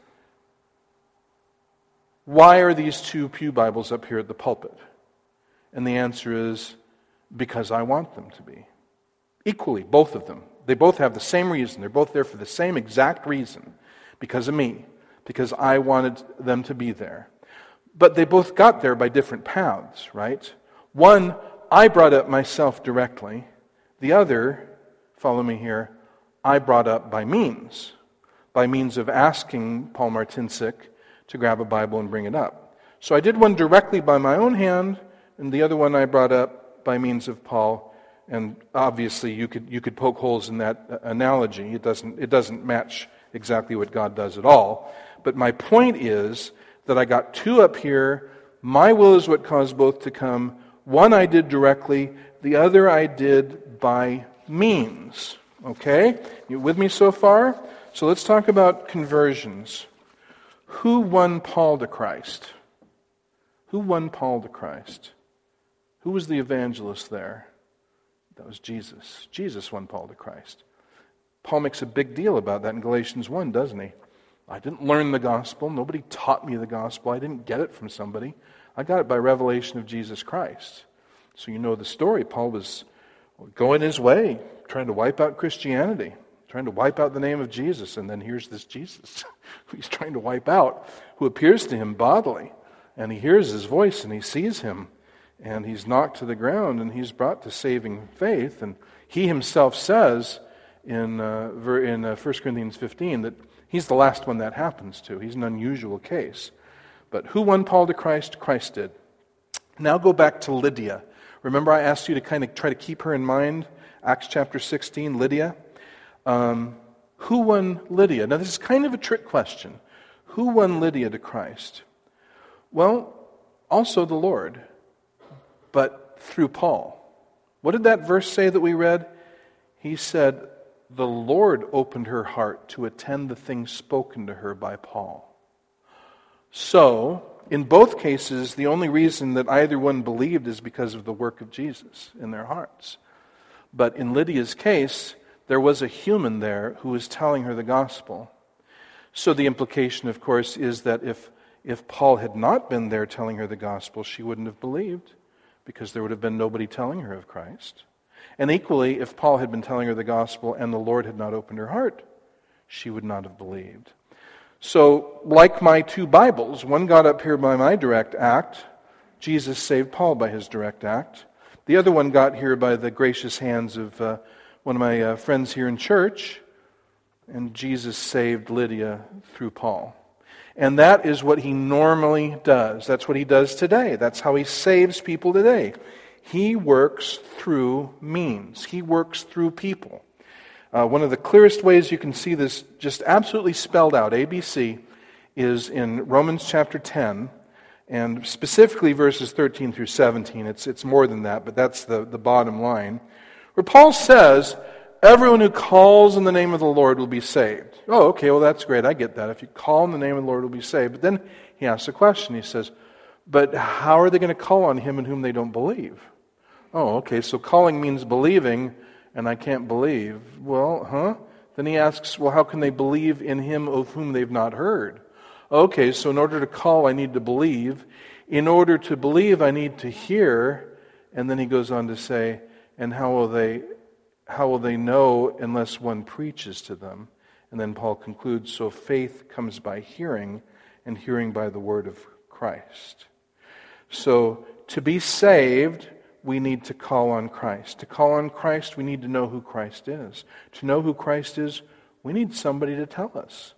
why are these two pew Bibles up here at the pulpit? And the answer is, because I want them to be. Equally, both of them. They both have the same reason. They're both there for the same exact reason. Because of me. Because I wanted them to be there. But they both got there by different paths, right? One, I brought up myself directly. The other, follow me here, I brought up by means. By means of asking Paul Martinsik to grab a Bible and bring it up. So I did one directly by my own hand, and the other one I brought up by means of Paul. And obviously you could you could poke holes in that analogy. It doesn't it doesn't match exactly what God does at all. But my point is that I got two up here. My will is what caused both to come. One I did directly, the other I did by means. Okay? You with me so far? So let's talk about conversions. Who won Paul to Christ? Who won Paul to Christ? Who was the evangelist there? That was Jesus. Jesus won Paul to Christ. Paul makes a big deal about that in Galatians one, doesn't he? I didn't learn the gospel. Nobody taught me the gospel. I didn't get it from somebody. I got it by revelation of Jesus Christ. So you know the story. Paul was going his way, trying to wipe out Christianity, trying to wipe out the name of Jesus. And then here's this Jesus who he's trying to wipe out, who appears to him bodily. And he hears his voice and he sees him. And he's knocked to the ground and he's brought to saving faith. And he himself says in, uh, in uh, First Corinthians fifteen that he's the last one that happens to. He's an unusual case. But who won Paul to Christ? Christ did. Now go back to Lydia. Remember I asked you to kind of try to keep her in mind? Acts chapter sixteen, Lydia. Um, who won Lydia? Now this is kind of a trick question. Who won Lydia to Christ? Well, also the Lord, but through Paul. What did that verse say that we read? He said, the Lord opened her heart to attend the things spoken to her by Paul. So, in both cases, the only reason that either one believed is because of the work of Jesus in their hearts. But in Lydia's case, there was a human there who was telling her the gospel. So the implication, of course, is that if, if Paul had not been there telling her the gospel, she wouldn't have believed, because there would have been nobody telling her of Christ. And equally, if Paul had been telling her the gospel and the Lord had not opened her heart, she would not have believed. So, like my two Bibles, one got up here by my direct act. Jesus saved Paul by his direct act. The other one got here by the gracious hands of uh, one of my uh, friends here in church. And Jesus saved Lydia through Paul. And that is what he normally does. That's what he does today. That's how he saves people today. He works through means. He works through people. Uh, one of the clearest ways you can see this just absolutely spelled out, A B C, is in Romans chapter ten, and specifically verses thirteen through seventeen. It's, it's more than that, but that's the, the bottom line. Where Paul says, everyone who calls in the name of the Lord will be saved. Oh, okay, well that's great, I get that. If you call in the name of the Lord, will be saved. But then he asks a question. He says, but how are they going to call on him in whom they don't believe? Oh, okay, so calling means believing, and I can't believe. Well, huh? Then he asks, well, how can they believe in him of whom they've not heard? Okay, so in order to call, I need to believe. In order to believe, I need to hear. And then he goes on to say, and how will they, how will they know unless one preaches to them? And then Paul concludes, so faith comes by hearing, and hearing by the word of Christ. So to be saved, we need to call on Christ. To call on Christ, we need to know who Christ is. To know who Christ is, we need somebody to tell us.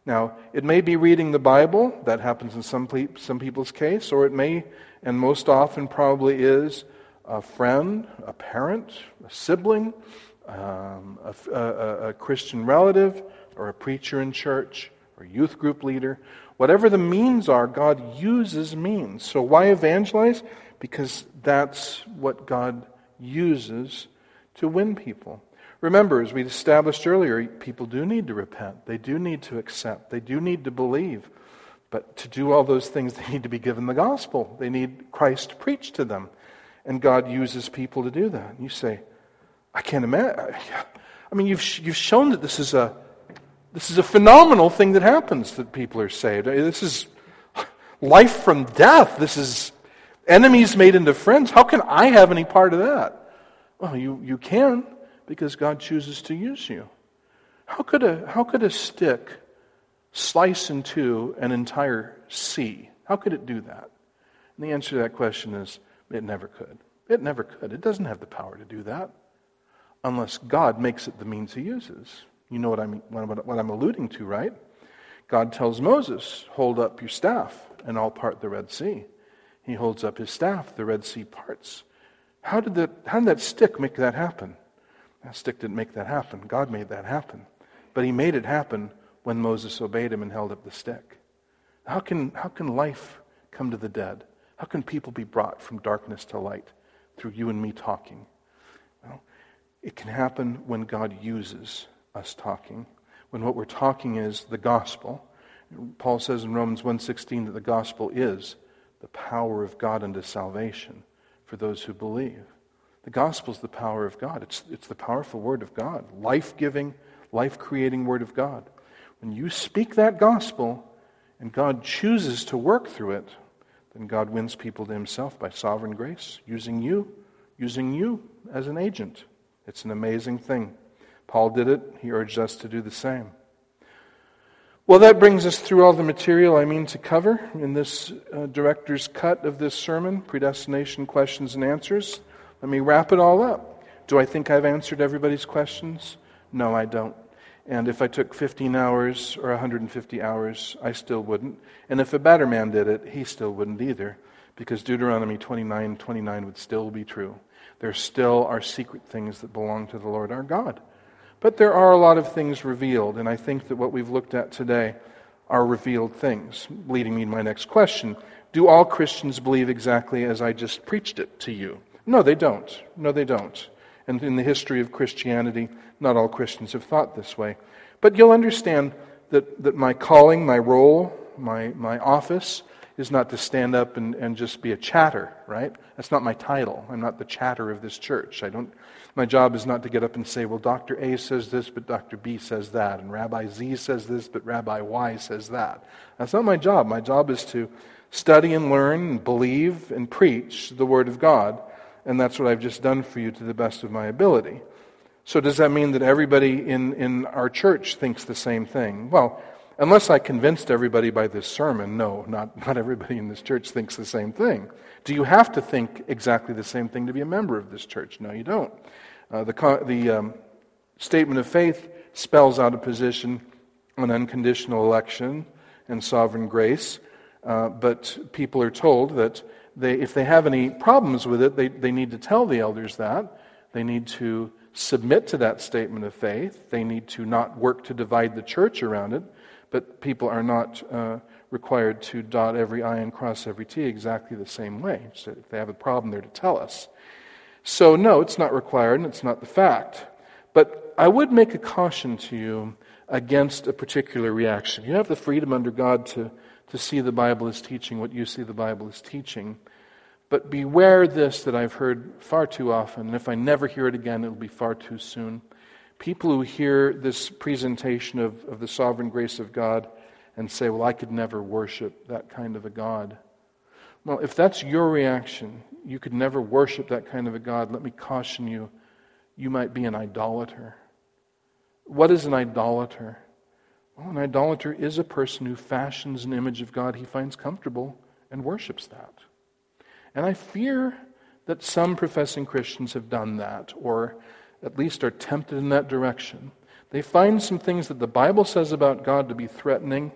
Now, it may be reading the Bible. That happens in some pe- some people's case. Or it may, and most often probably is, a friend, a parent, a sibling, um, a, a, a Christian relative, or a preacher in church, or youth group leader. Whatever the means are, God uses means. So why evangelize? Because that's what God uses to win people. Remember, as we established earlier, people do need to repent. They do need to accept. They do need to believe. But to do all those things, they need to be given the gospel. They need Christ to preach to them. And God uses people to do that. And you say, I can't imagine. I mean, you've you've shown that this is a this is a phenomenal thing that happens, that people are saved. This is life from death. This is enemies made into friends. How can I have any part of that? Well, you, you can, because God chooses to use you. How could a how could a stick slice into an entire sea? How could it do that? And the answer to that question is, it never could. It never could. It doesn't have the power to do that unless God makes it the means he uses. You know what I'm, what I'm alluding to, right? God tells Moses, hold up your staff and I'll part the Red Sea. He holds up his staff, the Red Sea parts. How did that, how did that stick make that happen? That stick didn't make that happen. God made that happen. But he made it happen when Moses obeyed him and held up the stick. How can, how can life come to the dead? How can people be brought from darkness to light through you and me talking? Well, it can happen when God uses us talking. When what we're talking is the gospel. Paul says in Romans one sixteen that the gospel is the power of God unto salvation for those who believe. The gospel is the power of God. It's, it's the powerful word of God. Life-giving, life-creating word of God. When you speak that gospel and God chooses to work through it, then God wins people to himself by sovereign grace, using you, using you as an agent. It's an amazing thing. Paul did it. He urged us to do the same. Well, that brings us through all the material I mean to cover in this uh, director's cut of this sermon, Predestination, Questions and Answers. Let me wrap it all up. Do I think I've answered everybody's questions? No, I don't. And if I took fifteen hours or one hundred fifty hours, I still wouldn't. And if a better man did it, he still wouldn't either, because Deuteronomy twenty-nine twenty-nine would still be true. There still are secret things that belong to the Lord our God. But there are a lot of things revealed, and I think that what we've looked at today are revealed things, leading me to my next question. Do all Christians believe exactly as I just preached it to you? No, they don't. No, they don't. And in the history of Christianity, not all Christians have thought this way. But you'll understand that, that my calling, my role, my, my office is not to stand up and, and just be a chatter, right? That's not my title. I'm not the chatter of this church. I don't. My job is not to get up and say, well, Doctor A says this, but Doctor B says that, and Rabbi Z says this, but Rabbi Y says that. That's not my job. My job is to study and learn and believe and preach the Word of God, and that's what I've just done for you to the best of my ability. So does that mean that everybody in, in our church thinks the same thing? Well, unless I convinced everybody by this sermon, no, not, not everybody in this church thinks the same thing. Do you have to think exactly the same thing to be a member of this church? No, you don't. Uh, the the um, statement of faith spells out a position on unconditional election and sovereign grace, uh, but people are told that they, if they have any problems with it, they, they need to tell the elders that. They need to submit to that statement of faith. They need to not work to divide the church around it, but people are not uh, required to dot every I and cross every T exactly the same way. So if they have a problem, they're to tell us. So no, it's not required, and it's not the fact. But I would make a caution to you against a particular reaction. You have the freedom under God to, to see the Bible as teaching what you see the Bible as teaching. But beware this that I've heard far too often, and if I never hear it again, it'll be far too soon. People who hear this presentation of, of the sovereign grace of God and say, well, I could never worship that kind of a God. Well, if that's your reaction, you could never worship that kind of a God, let me caution you, you might be an idolater. What is an idolater? Well, an idolater is a person who fashions an image of God he finds comfortable and worships that. And I fear that some professing Christians have done that, or at least are tempted in that direction. They find some things that the Bible says about God to be threatening,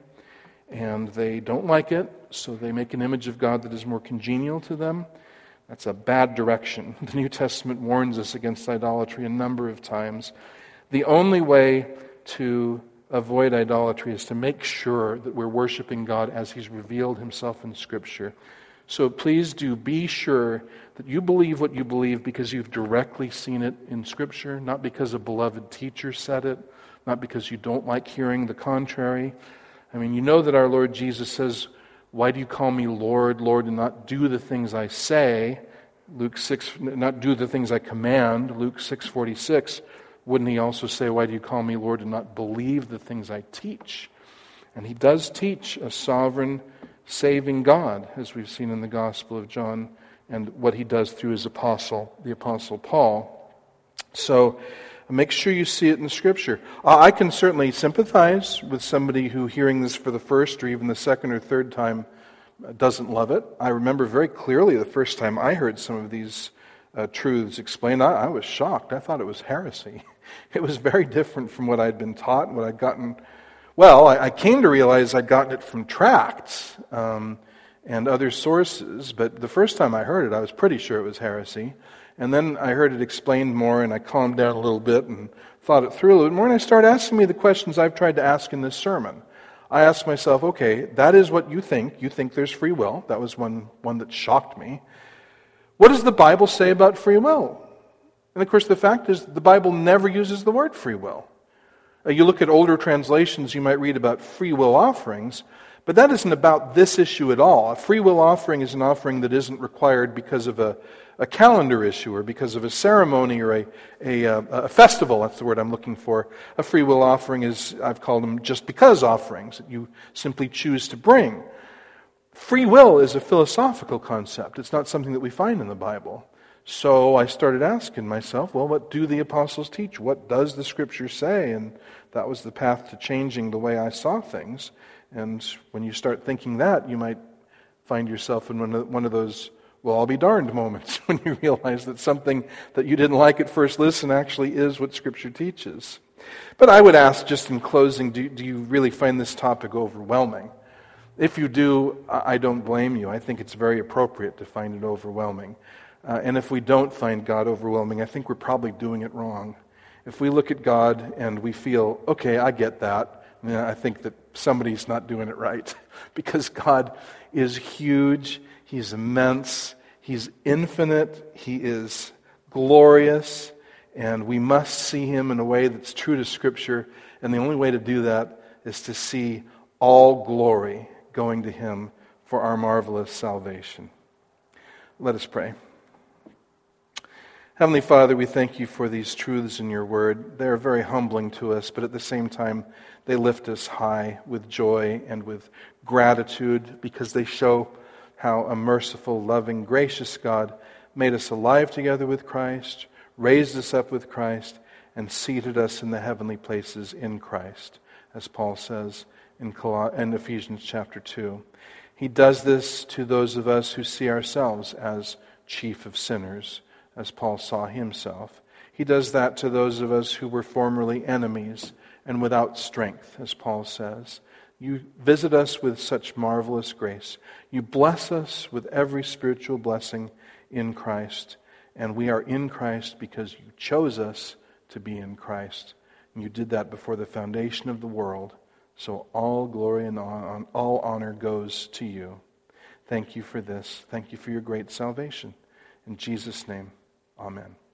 and they don't like it, so they make an image of God that is more congenial to them. That's a bad direction. The New Testament warns us against idolatry a number of times. The only way to avoid idolatry is to make sure that we're worshiping God as He's revealed Himself in Scripture. So please do be sure that you believe what you believe because you've directly seen it in Scripture, not because a beloved teacher said it, not because you don't like hearing the contrary. I mean, you know that our Lord Jesus says, "Why do you call me Lord, Lord, and not do the things I say?" Luke six, not do the things I command, Luke six forty-six. Wouldn't He also say, "Why do you call me Lord and not believe the things I teach?" And He does teach a sovereign, saving God, as we've seen in the Gospel of John, and what He does through His apostle, the Apostle Paul. So make sure you see it in the Scripture. I can certainly sympathize with somebody who, hearing this for the first or even the second or third time, doesn't love it. I remember very clearly the first time I heard some of these uh, truths explained, I, I was shocked. I thought it was heresy. It was very different from what I'd been taught, what I'd gotten. Well, I, I came to realize I'd gotten it from tracts um, and other sources, but the first time I heard it, I was pretty sure it was heresy. And then I heard it explained more, and I calmed down a little bit and thought it through a little bit more, and I started asking me the questions I've tried to ask in this sermon. I asked myself, okay, that is what you think. You think there's free will. That was one, one that shocked me. What does the Bible say about free will? And of course, the fact is the Bible never uses the word free will. Uh, you look at older translations, you might read about free will offerings, but that isn't about this issue at all. A free will offering is an offering that isn't required because of a, a calendar issue or because of a ceremony or a, a, a festival. That's the word I'm looking for. A free will offering is, I've called them just because offerings that you simply choose to bring. Free will is a philosophical concept. It's not something that we find in the Bible. So I started asking myself, well, what do the apostles teach? What does the Scripture say? And that was the path to changing the way I saw things. And when you start thinking that, you might find yourself in one of, one of those, well, I'll be darned moments when you realize that something that you didn't like at first listen actually is what Scripture teaches. But I would ask, just in closing, do, do you really find this topic overwhelming? If you do, I don't blame you. I think it's very appropriate to find it overwhelming. Uh, and if we don't find God overwhelming, I think we're probably doing it wrong. If we look at God and we feel, okay, I get that, then I think that somebody's not doing it right. Because God is huge, He's immense, He's infinite, He is glorious, and we must see Him in a way that's true to Scripture. And the only way to do that is to see all glory going to Him for our marvelous salvation. Let us pray. Heavenly Father, we thank You for these truths in Your Word. They are very humbling to us, but at the same time, they lift us high with joy and with gratitude because they show how a merciful, loving, gracious God made us alive together with Christ, raised us up with Christ, and seated us in the heavenly places in Christ, as Paul says in Ephesians chapter two. He does this to those of us who see ourselves as chief of sinners, as Paul saw himself. He does that to those of us who were formerly enemies and without strength, as Paul says. You visit us with such marvelous grace. You bless us with every spiritual blessing in Christ. And we are in Christ because You chose us to be in Christ. And You did that before the foundation of the world. So all glory and all honor goes to You. Thank You for this. Thank You for Your great salvation. In Jesus' name, amen.